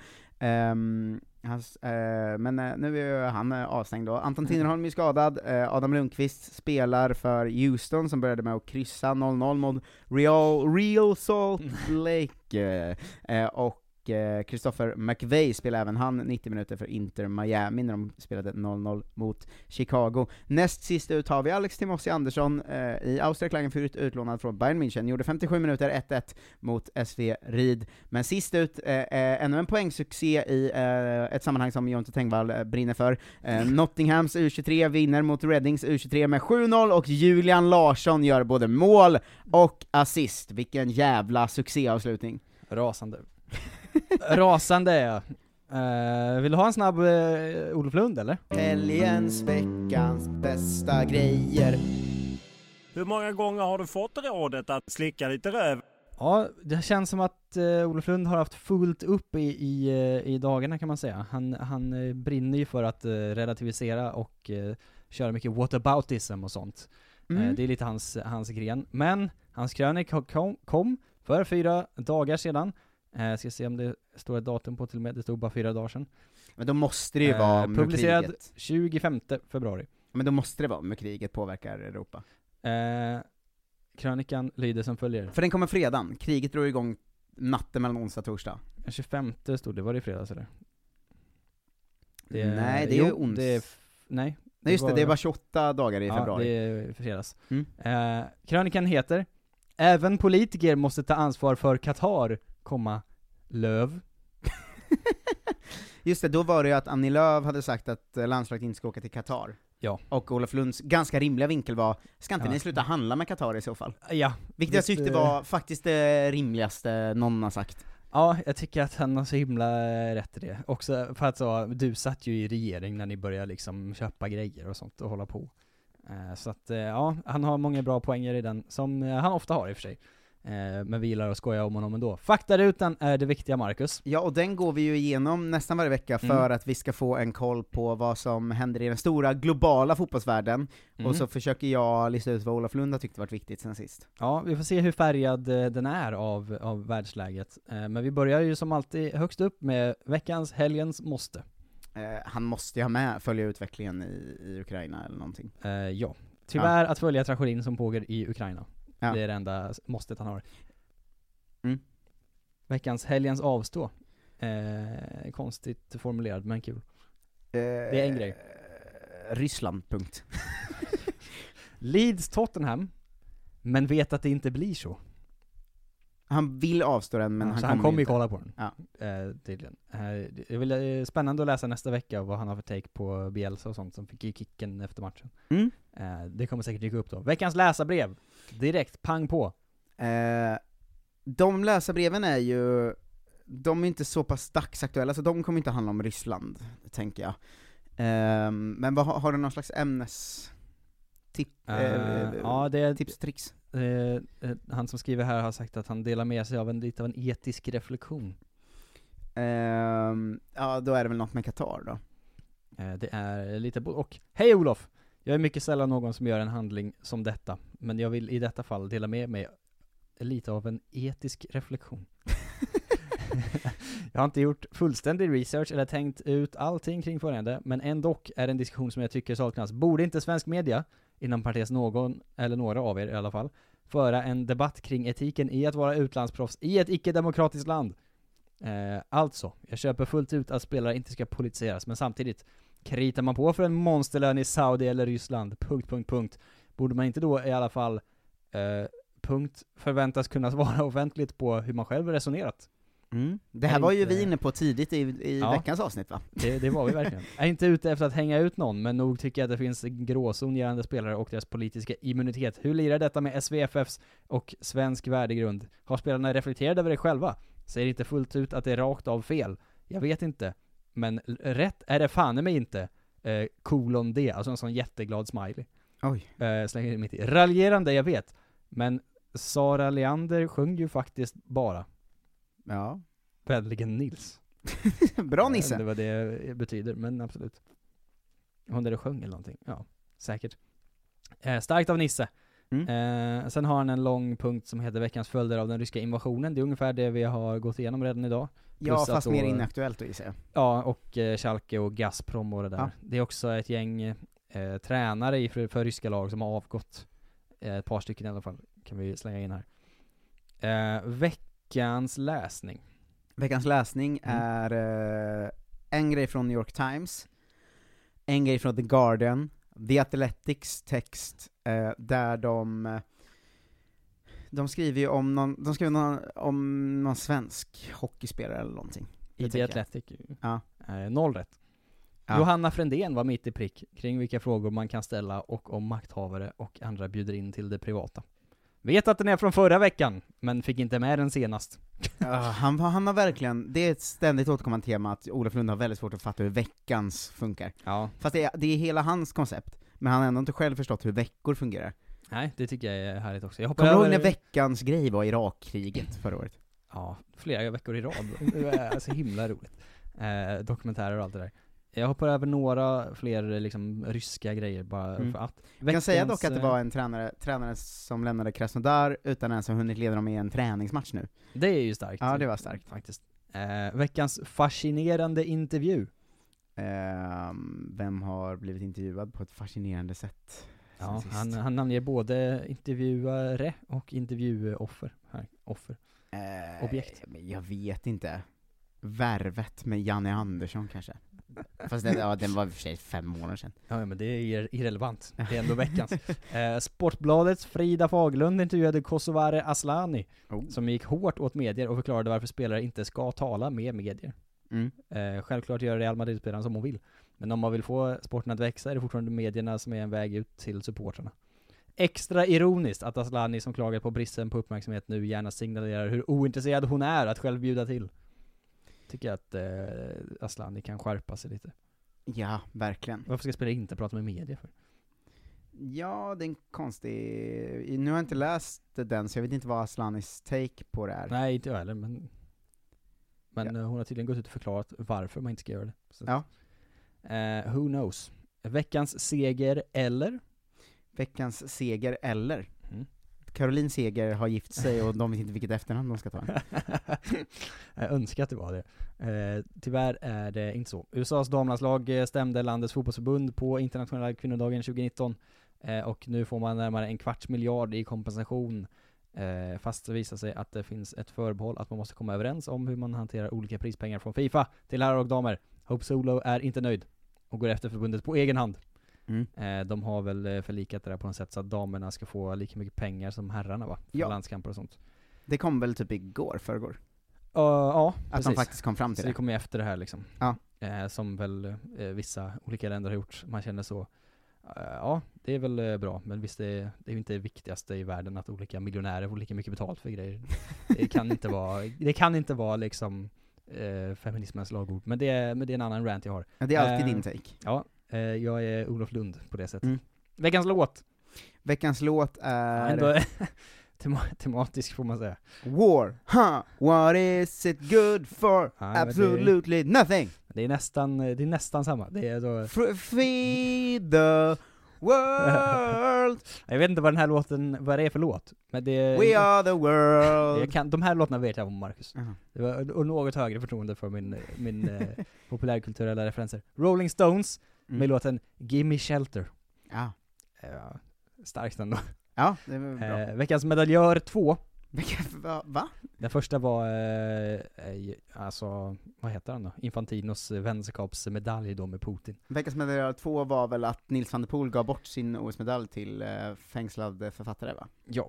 Men nu är han avstängd då. Anton Tinnerholm är skadad. Adam Lundqvist spelar för Houston, som började med att kryssa 0-0 mot Real Salt Lake. Och Christopher McVeigh spelar även han 90 minuter för Inter Miami när de spelade 0-0 mot Chicago. Näst sist ut har vi Alex Timossi Andersson i Austria Klagenfurt, utlånad från Bayern München. Gjorde 57 minuter 1-1 mot SV Ried. Men sist ut ännu en poängsuccé i ett sammanhang som Jonte Tengvall brinner för. Nottinghams U23 vinner mot Reddings U23 med 7-0, och Julian Larsson gör både mål och assist. Vilken jävla succéavslutning. Rasande. Rasande. Vill du ha en snabb Olof Lund, eller? Helgens, veckans bästa grejer. Hur många gånger har du fått rådet att slicka lite röv? Ja, det känns som att Olof Lund har haft fullt upp i dagarna kan man säga. Han brinner ju för att relativisera och köra mycket whataboutism och sånt. Det är lite hans gren. Men hans krönika kom för 4 dagar sedan. Ska se om det står ett datum på till och med. Det stod bara 4 dagar sedan. Men då måste det ju vara med publicerad kriget. 25 februari. Men då måste det vara med kriget påverkar Europa. Krönikan lyder som följer. För den kommer fredagen. Kriget drar igång natten mellan onsdag och torsdag. 25 stod det. Var det fredag så där? Nej, det är ju onsdag. Nej, just det är bara 28 dagar i februari. Ja, det är fredags. Krönikan heter Även politiker måste ta ansvar för Qatar, Löv. Just det, då var det ju att Annie Lööf hade sagt att landslaget inte ska åka till Qatar. Ja. Och Olof Lunds ganska rimliga vinkel var, ska inte ni sluta handla med Qatar i så fall? Ja. Vilket jag tyckte var faktiskt det rimligaste någon har sagt. Ja, jag tycker att han har så himla rätt i det. Också för att du satt ju i regering när ni började liksom köpa grejer och sånt och hålla på. Så att ja, han har många bra poänger i den, som han ofta har i och för sig. Men vi gillar att skoja om honom ändå. Faktarutan är det viktiga, Marcus. Ja, och den går vi ju igenom nästan varje vecka för att vi ska få en koll på vad som händer i den stora globala fotbollsvärlden. Och så försöker jag lista ut vad Olof Lund har tyckt varit viktigt sen sist. Ja, vi får se hur färgad den är av världsläget. Men vi börjar ju som alltid högst upp med helgens måste. Han måste ju ha med följa utvecklingen i Ukraina eller någonting. Ja, tyvärr att följa tragedin som pågår i Ukraina. Ja. Det är det enda måstet han har. Helgens avstå. Konstigt formulerad, men kul. Det är en grej. Ryssland, punkt. Leeds Tottenham, men vet att det inte blir så. Han vill avstå den, men han kommer ju kolla på den. Ja. Tydligen. Det är spännande att läsa nästa vecka vad han har för take på Bielsa och sånt som fick ju kicken efter matchen. Det kommer säkert dyka upp då. Veckans läsarbrev. Direkt, pang på. De läsarbreven är ju, de är inte så pass dagsaktuella, så de kommer inte handla om Ryssland, tänker jag. Men vad har du någon slags tips och tricks? Han som skriver här har sagt att han delar med sig av lite av en etisk reflektion. Ja, då är det väl något med Qatar då. Det är lite och hej Olof! Jag är mycket sällan någon som gör en handling som detta, men jag vill i detta fall dela med mig lite av en etisk reflektion. Jag har inte gjort fullständig research eller tänkt ut allting kring följande, men ändå är en diskussion som jag tycker saknas. Borde inte svensk media, inom parentes någon eller några av er i alla fall, föra en debatt kring etiken i att vara utlandsproffs i ett icke-demokratiskt land? Alltså, jag köper fullt ut att spelare inte ska politiseras, men samtidigt kritar man på för en monsterlön i Saudi eller Ryssland, ... Borde man inte då i alla fall förväntas kunna svara offentligt på hur man själv resonerat? Det här var ju vi inne på tidigt i veckans avsnitt, va? Det var vi verkligen. Jag är inte ute efter att hänga ut någon, men nog tycker jag att det finns gråzon gällande spelare och deras politiska immunitet. Hur lirar detta med SVFFs och svensk värdegrund? Har spelarna reflekterat över det själva? Säger inte fullt ut att det är rakt av fel. Jag vet inte. Men rätt är det fan mig inte. D, alltså en sån jätteglad smiley. Oj. Slänger mitt i. Raljerande, jag vet. Men Sara Leander sjöng ju faktiskt bara. Ja. Vänligen Nils. Bra Nisse. Det var det betyder, men absolut. Hon där sjöng eller någonting. Ja, säkert. Starkt av Nisse. Sen har han en lång punkt som heter veckans följder av den ryska invasionen. Det är ungefär det vi har gått igenom redan idag. Ja, fast mer inaktuellt då, gissar jag. Ja, och Schalke och Gazprom och det där. Ja. Det är också ett gäng tränare för ryska lag som har avgått. Ett par stycken i alla fall. Kan vi slänga in här. Veckans läsning. Veckans läsning är en grej från New York Times, en grej från The Guardian, The Athletics text, där de skriver ju om någon svensk hockeyspelare eller någonting. I The Athletic. Ja. 0 rätt. Ja. Johanna Frändén var mitt i prick kring vilka frågor man kan ställa och om makthavare och andra bjuder in till det privata. Vet att den är från förra veckan, men fick inte med den senast. Han har verkligen, det är ett ständigt återkommande tema att Olof Lund har väldigt svårt att fatta hur veckans funkar. Ja. Fast det är hela hans koncept, men han har ändå inte själv förstått hur veckor fungerar. Nej, det tycker jag är härligt också. Kommer du ihåg när veckans grej var Irakkriget förra året? Ja, flera veckor i rad. Det är så himla roligt. Dokumentärer och allt det där. Jag hoppar över några fler liksom ryska grejer bara för att. Jag kan säga dock att det var en tränare som lämnade Krasnodar utan ens har hunnit leda dem i en träningsmatch nu. Det är ju starkt. Ja, det var starkt faktiskt. Veckans fascinerande intervju. Vem har blivit intervjuad på ett fascinerande sätt? Ja, han namnger både intervjuare och intervjuoffer. Offer. Objekt. Jag vet inte. Värvet med Janne Andersson kanske. Fast den var för sig 5 månader sedan. Ja, men det är irrelevant. Det är ändå veckans. Sportbladets Frida Faglund intervjuade Kosovare Asllani som gick hårt åt medier och förklarade varför spelare inte ska tala med medier. Självklart gör Real Madrid-spelaren som hon vill. Men om man vill få sporten att växa är det fortfarande medierna som är en väg ut till supportrarna. Extra ironiskt att Asllani som klagar på bristen på uppmärksamhet nu gärna signalerar hur ointresserad hon är att själv bjuda till. Tycker jag att Asllani kan skärpa sig lite. Ja, verkligen. Varför ska spelare inte prata med media för? Ja, det är en konstig... Nu har jag inte läst den så jag vet inte vad Asllanis take på det är. Nej, inte jag heller, men hon har tydligen gått ut och förklarat varför man inte ska göra det. Så. Ja. Who knows? Veckans seger eller? Veckans seger eller? Caroline Seger har gift sig och de vet inte vilket efternamn de ska ta. Jag önskar att det var det. Tyvärr är det inte så. USAs damlandslag stämde landets fotbollsförbund på internationella kvinnodagen 2019 och nu får man närmare 250 miljoner i kompensation. Fast det visar sig att det finns ett förbehåll att man måste komma överens om hur man hanterar olika prispengar från FIFA till herrar och damer. Hope Solo är inte nöjd och går efter förbundet på egen hand. De har väl förlikat det där på något sätt så att damerna ska få lika mycket pengar som herrarna va? För landskamper och sånt. Det kom väl typ förrgår? Ja, att precis. de faktiskt kom fram till så det kommer ju efter det här liksom. Ja. Som väl vissa olika länder har gjort. Man känner så. Ja, det är väl bra. Men visst, det är ju inte det viktigaste i världen att olika miljonärer får lika mycket betalt för grejer. Det kan inte vara liksom feminismens slagord. Men det är en annan rant jag har. Ja, det är alltid din take. Ja, jag är Olof Lund på det sättet. Veckans låt. Veckans låt är... Ändå tematisk får man säga. War, what is it good for? Absolutely nothing. Det är nästan samma. Det är då... Feed the world. Jag vet inte vad den här låten, vad det är för låt. Men det, We are the world. De här låtarna vet jag om Marcus. Det var något högre förtroende för min populärkulturella referenser. Rolling Stones med låten Gimme Shelter. Ja. Starkt ändå. Ja, det var bra. Veckans medaljör 2. Va? Den första var alltså, vad heter han då? Infantinos vänskapsmedalj då med Putin. Veckans medaljör 2 var väl att Nils van der Poel gav bort sin OS-medalj till fängslade författare va? Ja.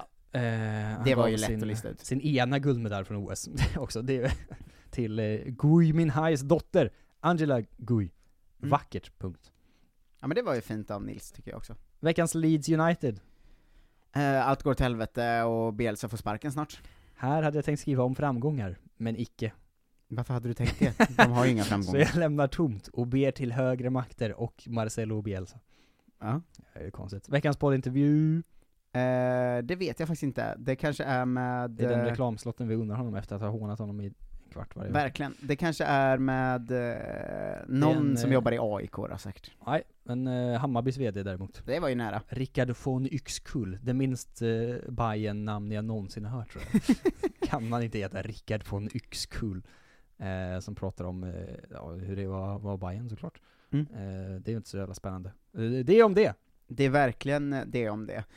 Det var ju lätt att lista ut. Sin ena guldmedalj från OS också. Det är till Gui Minhais dotter, Angela Gui. Vackert, punkt. Ja men det var ju fint av Nils tycker jag också. Veckans Leeds United. Allt går till helvete och Bielsa får sparken snart. Här hade jag tänkt skriva om framgångar, men icke. Varför hade du tänkt det? De har ju inga framgångar. Så jag lämnar tomt och ber till högre makter och Marcelo och Bielsa. Ja. Det är konstigt. Veckans poddintervju. Det vet jag faktiskt inte. Det kanske är med... Det är den reklamslotten vi undrar honom efter att ha hånat honom i kvart varje år. Verkligen. Det kanske är med någon som jobbar i AIK då, säkert. Nej, men Hammarbys vd däremot. Det var ju nära. Rickard von Yxkull. Det minst Bayern-namn jag någonsin har hört tror jag. Kan man inte heta Rickard von Yxkull som pratar om hur det var Bayern såklart. Det är ju inte så jävla spännande. Det är om det. Det är verkligen det om det.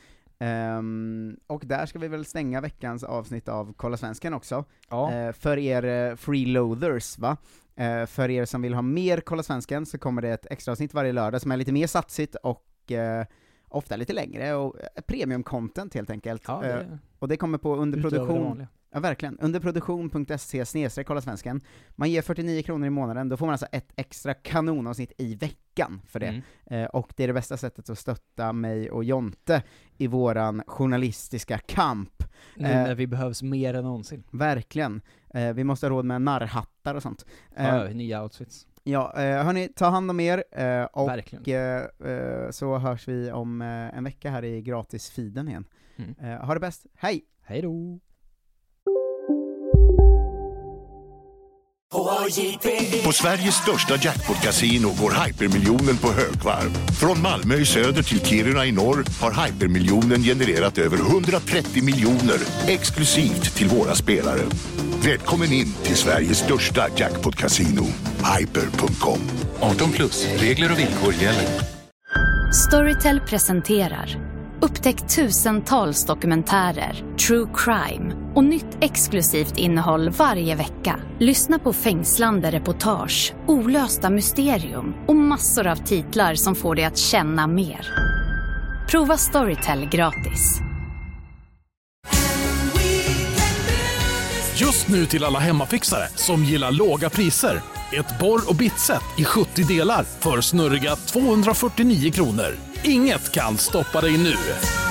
Och där ska vi väl stänga veckans avsnitt av Kolla Svensken också. Ja. För er freeloaders va? För er som vill ha mer Kolla Svensken så kommer det ett extra avsnitt varje lördag som är lite mer satsigt och ofta lite längre och premium content helt enkelt. Ja, och det kommer på underproduktion. Ja, verkligen. Underproduktion.se/Kolla Svensken. Man ger 49 kronor i månaden, då får man alltså ett extra kanonavsnitt i veckan för det. Och det är det bästa sättet att stötta mig och Jonte i våran journalistiska kamp. Nu när vi behövs mer än någonsin. Verkligen. Vi måste ha råd med narrhattar och sånt. Nya outfits. Ja, hörni, ta hand om er, och så hörs vi om en vecka här i gratisfeeden igen. Ha det bäst, hej! Hej då! På Sveriges största jackpot-casino går hypermiljonen på högvarv. Från Malmö i söder till Kiruna i norr har hypermiljonen genererat över 130 miljoner exklusivt till våra spelare. Välkommen in till Sveriges största jackpot-casino, hyper.com. 18+, regler och villkor gäller. Storytel presenterar upptäck tusentals dokumentärer, true crime och nytt exklusivt innehåll varje vecka. Lyssna på fängslande reportage, olösta mysterium och massor av titlar som får dig att känna mer. Prova Storytel gratis. Just nu till alla hemmafixare som gillar låga priser. Ett borr- och bitset i 70 delar för snurriga 249 kronor. Inget kan stoppa dig nu.